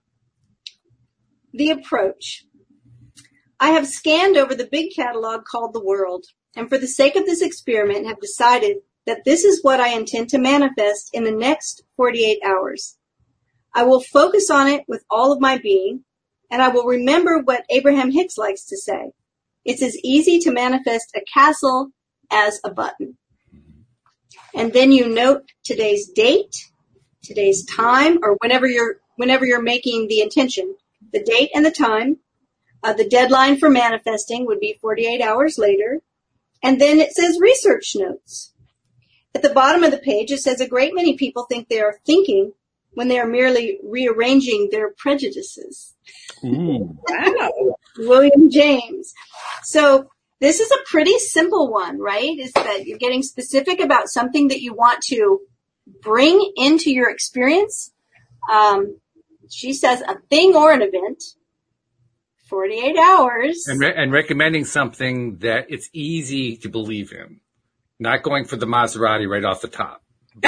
S2: The approach. I have scanned over the big catalog called the world, and for the sake of this experiment have decided that this is what I intend to manifest in the next 48 hours. I will focus on it with all of my being, and I will remember what Abraham Hicks likes to say. It's as easy to manifest a castle as a button. And then you note today's date, today's time, or whenever you're making the intention, the date and the time. The deadline for manifesting would be 48 hours later. And then it says research notes. At the bottom of the page, it says a great many people think they are thinking when they are merely rearranging their prejudices.
S1: Ooh.
S3: Wow.
S2: William James. So this is a pretty simple one, right? Is that you're getting specific about something that you want to bring into your experience. She says a thing or an event. 48 hours.
S1: And recommending something that it's easy to believe in. Not going for the Maserati right off the top.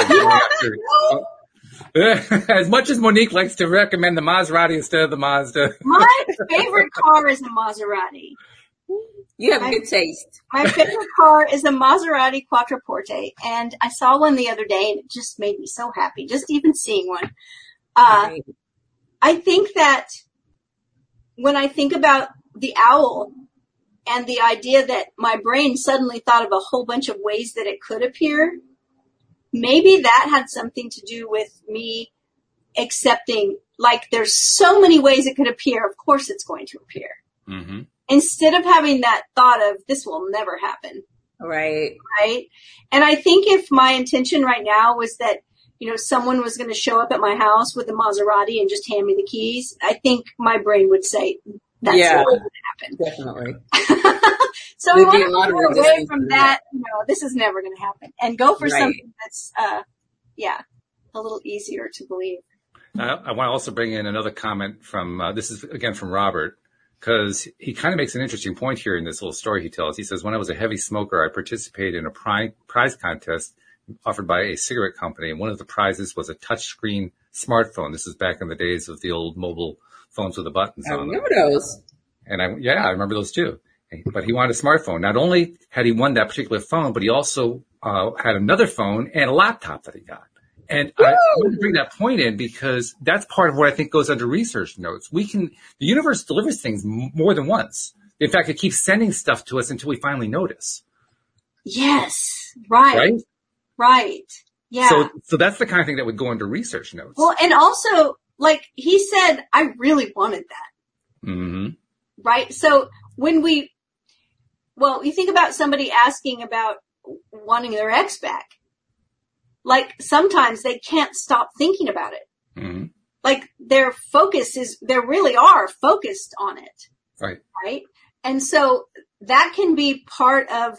S1: As much as Monique likes to recommend the Maserati instead of the Mazda.
S2: My favorite car is a Maserati.
S3: You have good taste.
S2: My favorite car is a Maserati Quattroporte, and I saw one the other day, and it just made me so happy, just even seeing one.
S3: Right.
S2: I think that when I think about the owl and the idea that my brain suddenly thought of a whole bunch of ways that it could appear, maybe that had something to do with me accepting, like there's so many ways it could appear, of course it's going to appear.
S1: Mm-hmm.
S2: Instead of having that thought of this will never happen.
S3: Right.
S2: Right. And I think if my intention right now was that, someone was going to show up at my house with a Maserati and just hand me the keys, I think my brain would say that's what would happen.
S3: Definitely.
S2: So we want to go away from that. This is never going to happen, and go for something that's, a little easier to believe.
S1: I want to also bring in another comment from, this is again from Robert, because he kind of makes an interesting point here in this little story he tells. He says, when I was a heavy smoker, I participated in a prize contest offered by a cigarette company. And one of the prizes was a touchscreen smartphone. This is back in the days of the old mobile phones with the buttons on them.
S3: I remember those.
S1: And I remember those too. But he wanted a smartphone. Not only had he won that particular phone, but he also had another phone and a laptop that he got. And I want to bring that point in because that's part of what I think goes under research notes. The universe delivers things more than once. In fact, it keeps sending stuff to us until we finally notice.
S2: Yes. Right. Yeah.
S1: So that's the kind of thing that would go under research notes.
S2: Well, and also like he said, I really wanted that.
S1: Mm-hmm.
S2: Right? So when you think about somebody asking about wanting their ex back. Like sometimes they can't stop thinking about it.
S1: Mm-hmm.
S2: Like their focus they really are focused on it.
S1: Right.
S2: Right. And so that can be part of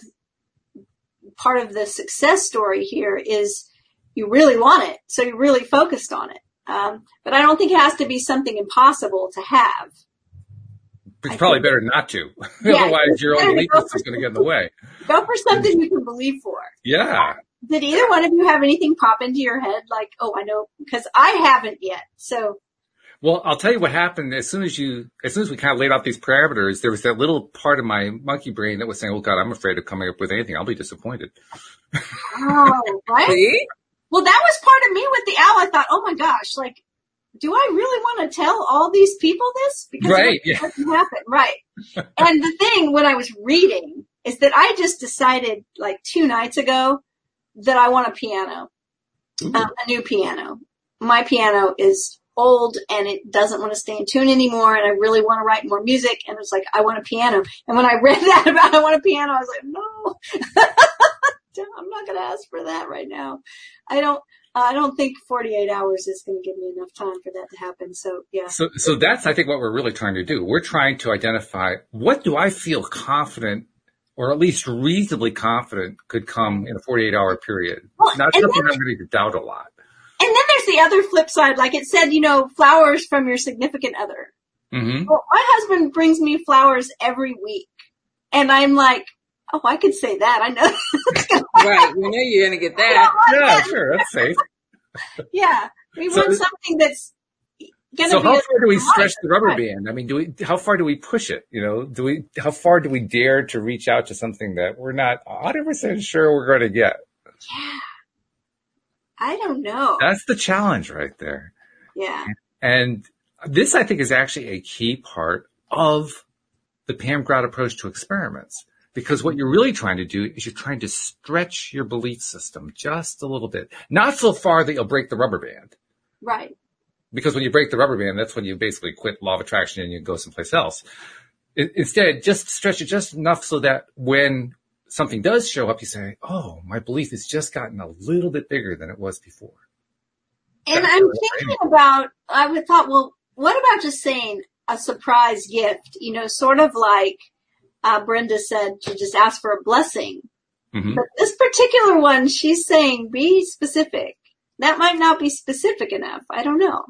S2: the success story here is you really want it. So you're really focused on it. But I don't think it has to be something impossible to have.
S1: It's probably better not to.
S2: Yeah,
S1: otherwise your own belief is going to get in the way.
S2: Go for something you can believe for.
S1: Yeah.
S2: Did either one of you have anything pop into your head? Like, oh, I know, because I haven't yet. So.
S1: Well, I'll tell you what happened as soon as we kind of laid out these parameters, there was that little part of my monkey brain that was saying, oh God, I'm afraid of coming up with anything. I'll be disappointed.
S2: Oh, right?
S3: See?
S2: Well, that was part of me with the owl. I thought, oh my gosh, like, do I really want to tell all these people this? Because
S1: right,
S2: it doesn't happen. Right. And the thing when I was reading is that I just decided like 2 nights ago that I want a piano, a new piano. My piano is old and it doesn't want to stay in tune anymore, and I really want to write more music, and it's like, I want a piano. And when I read that about I want a piano, I was like, no, I'm not going to ask for that right now. I don't think 48 hours is going to give me enough time for that to happen. So yeah.
S1: So that's, I think, what we're really trying to do. We're trying to identify, what do I feel confident or at least reasonably confident could come in a 48-hour period?
S2: Well,
S1: not something I'm ready to doubt a lot.
S2: And then there's the other flip side. Like it said, flowers from your significant other.
S1: Mm-hmm.
S2: Well, my husband brings me flowers every week. And I'm like, oh, I could say that. I know.
S3: Right. You know you're going to get that.
S1: Yeah, sure. That's safe.
S2: Yeah. We want something that's going to be.
S1: So how far do we stretch the rubber band? I mean, how far do we push it? How far do we dare to reach out to something that we're not 100% sure we're going to get?
S2: Yeah. I don't know.
S1: That's the challenge right there.
S2: Yeah.
S1: And this, I think, is actually a key part of the Pam Grout approach to experiments. Because what you're really trying to do is you're trying to stretch your belief system just a little bit. Not so far that you'll break the rubber band.
S2: Right.
S1: Because when you break the rubber band, that's when you basically quit law of attraction and you go someplace else. Instead, just stretch it just enough so that when something does show up, you say, oh, my belief has just gotten a little bit bigger than it was before.
S2: And I'm thinking about, I thought, well, what about just saying a surprise gift? Sort of like Brenda said, to just ask for a blessing.
S1: Mm-hmm.
S2: But this particular one, she's saying be specific. That might not be specific enough. I don't know.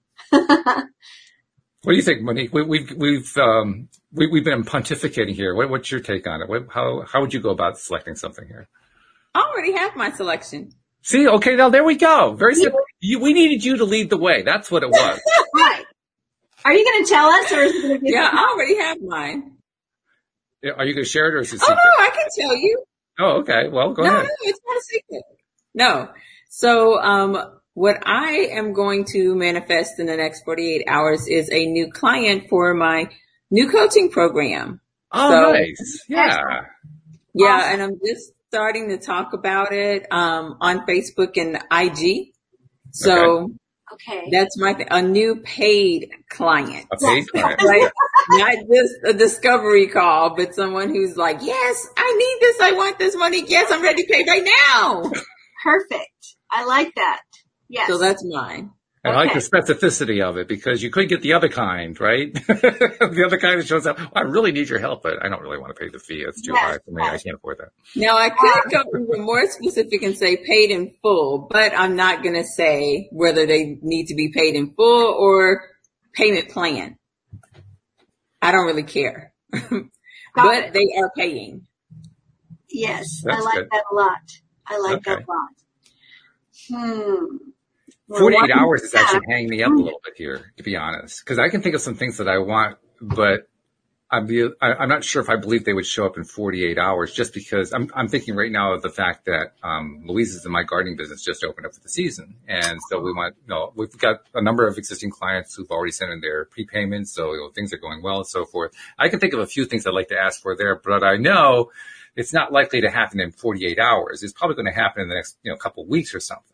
S1: What do you think, Monique? We've been pontificating here. What's your take on it? How would you go about selecting something here?
S3: I already have my selection.
S1: See, okay, now there we go. Very simple. We needed you to lead the way. That's what it was.
S2: Right. Are you going to tell us, or is it going to be?
S3: Yeah, I already have mine.
S1: Are you going to share it, or is it
S3: secret?
S1: secret?
S3: Oh, no, I can tell you.
S1: Oh, okay. Well, go ahead.
S3: No, it's not a secret. No. So, what I am going to manifest in the next 48 hours is a new client for my new coaching program.
S1: Oh, nice. Yeah.
S3: Yeah. And I'm just starting to talk about it, on Facebook and IG. So
S2: okay.
S3: That's a new paid client.
S1: A paid client.
S3: Right? Not just a discovery call, but someone who's like, yes, I need this. I want this money. Yes, I'm ready to pay right now.
S2: Perfect. I like that. Yes.
S3: So that's mine.
S1: And I like the specificity of it, because you could get the other kind, right? The other kind that shows up, I really need your help, but I don't really want to pay the fee. It's too high for me. I can't afford that.
S3: Now, I could go even more specific and say paid in full, but I'm not going to say whether they need to be paid in full or payment plan. I don't really care. But they are paying.
S2: Yes,
S1: That's
S2: I like
S1: good.
S2: that a lot. I like that a lot.
S1: 48 hours is actually hanging me up a little bit here, to be honest, because I can think of some things that I want, but I'm not sure if I believe they would show up in 48 hours, just because I'm thinking right now of the fact that Louise's and my gardening business just opened up for the season. And so we've got a number of existing clients who've already sent in their prepayments, so things are going well and so forth. I can think of a few things I'd like to ask for there, but I know it's not likely to happen in 48 hours. It's probably going to happen in the next couple of weeks or something.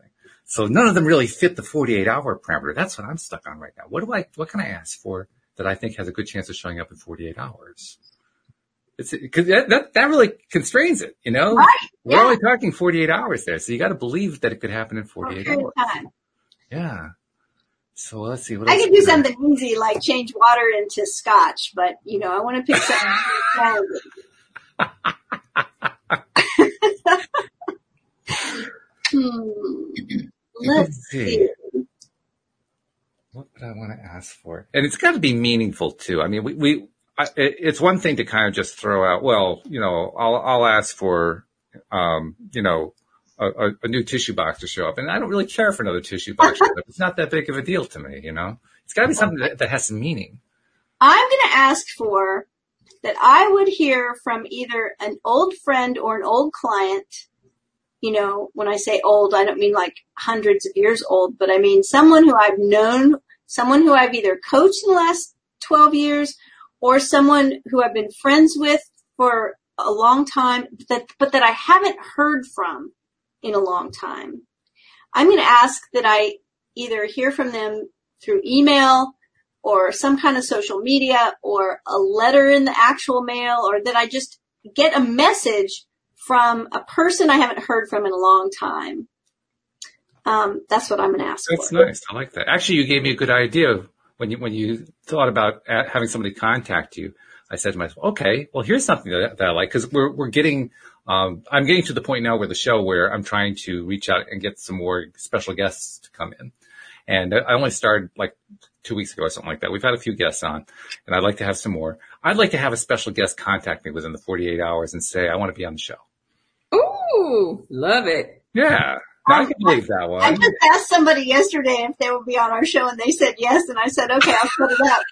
S1: So none of them really fit the 48-hour parameter. That's what I'm stuck on right now. What can I ask for that I think has a good chance of showing up in 48 hours? Because that really constrains it, you know?
S2: Right.
S1: We're only talking 48 hours there. So you got to believe that it could happen in 48 hours.
S2: Time.
S1: Yeah. So let's see.
S2: I could do something easy like change water into scotch, but, you know, I want to pick something challenging. Let's see.
S1: What would I want to ask for? And it's got to be meaningful too. I mean, it's one thing to kind of just throw out, well, you know, I'll ask for, you know, a new tissue box to show up. And I don't really care for another tissue box. It's not that big of a deal to me, you know? It's got to be something that has some meaning.
S2: I'm going to ask for that I would hear from either an old friend or an old client. You know, when I say old, I don't mean like hundreds of years old, but I mean someone who I've known, someone who I've either coached in the last 12 years or someone who I've been friends with for a long time, but that I haven't heard from in a long time. I'm going to ask that I either hear from them through email or some kind of social media or a letter in the actual mail, or that I just get a message from a person I haven't heard from in a long time. That's what I'm going to ask for.
S1: That's nice. I like that. Actually, you gave me a good idea when you thought about having somebody contact you. I said to myself, okay, well, here's something that I like, because we're getting, I'm getting to the point now where the show where I'm trying to reach out and get some more special guests to come in. And I only started like 2 weeks ago or something like that. We've had a few guests on, and I'd like to have some more. I'd like to have a special guest contact me within the 48 hours and say, I want to be on the show.
S3: Ooh, love it.
S1: Yeah. I can believe that one.
S2: I just asked somebody yesterday if they would be on our show, and they said yes, and I said, okay, I'll put it up.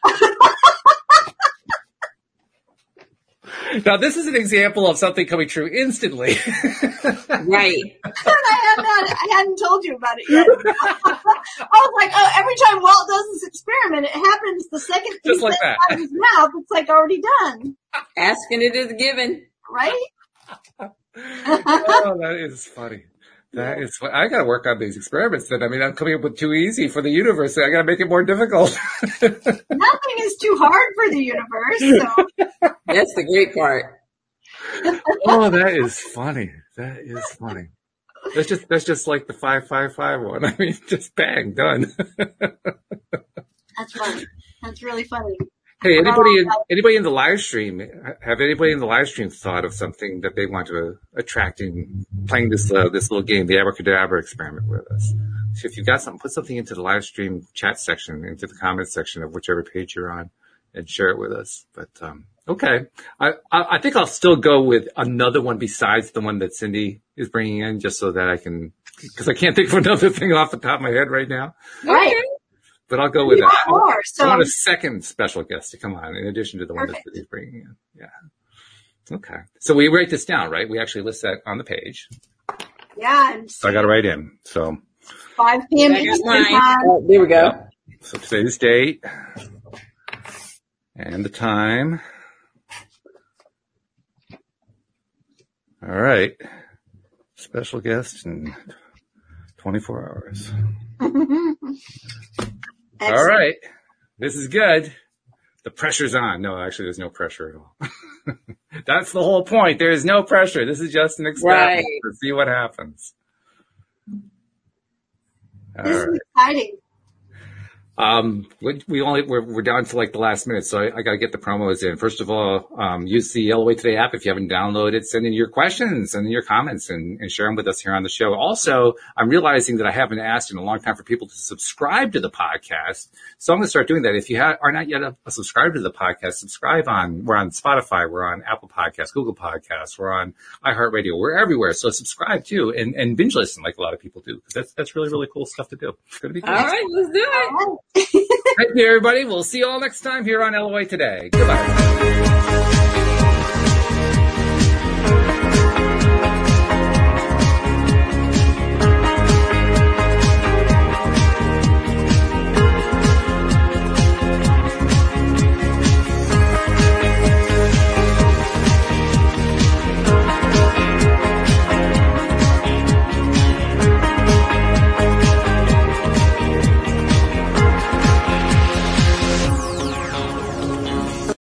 S1: Now, this is an example of something coming true instantly.
S3: Right.
S2: I hadn't told you about it yet. I was like, oh, every time Walt does this experiment, it happens the second he
S1: Just like
S2: says
S1: that.
S2: out of his mouth, it's like already done.
S3: Asking it is given.
S2: Right?
S1: Oh, that is funny. That is funny. I got to work on these experiments then. I mean, I'm coming up with too easy for the universe. I got to make it more difficult.
S2: Nothing is too hard for the universe. So.
S3: That's the great part.
S1: Oh, that is funny. That is funny. That's just like the 555 one. I mean, just bang, done.
S2: That's funny. That's really funny.
S1: Hey, anybody in the live stream, have anybody in the live stream thought of something that they want to attract in playing this little game, the Abracadabra experiment with us? So if you've got something, put something into the live stream chat section, into the comments section of whichever page you're on, and share it with us. But, okay. I think I'll still go with another one besides the one that Cindy is bringing in, just so that I can, because I can't think of another thing off the top of my head right now.
S2: Right.
S1: But I'll go with that.
S2: More, so.
S1: I want a second special guest to come on in addition to the one that Cindy's bringing in. Yeah. Okay. So we write this down, right? We actually list that on the page.
S2: Yeah.
S1: So I got to write in. So
S2: 5 p.m. Eastern time.
S3: Oh, there we go.
S1: Yeah. So today's date and the time. All right. Special guest in 24 hours. All right. This is good. The pressure's on. No, actually, there's no pressure at all. That's the whole point. There is no pressure. This is just an experiment to see what happens.
S2: This is exciting.
S1: We're down to like the last minute, so I got to get the promos in. First of all, use the LOA Today app if you haven't downloaded. Send in your questions, send in your comments, and share them with us here on the show. Also, I'm realizing that I haven't asked in a long time for people to subscribe to the podcast, so I'm going to start doing that. If you are not yet a subscriber to the podcast, subscribe we're on Spotify, we're on Apple Podcasts, Google Podcasts, we're on iHeartRadio, we're everywhere. So subscribe too, and binge listen like a lot of people do, because that's really, really cool stuff to do. It's going to be cool.
S3: All right, let's do it.
S1: Thank you, everybody. We'll see you all next time here on LOA Today. Goodbye.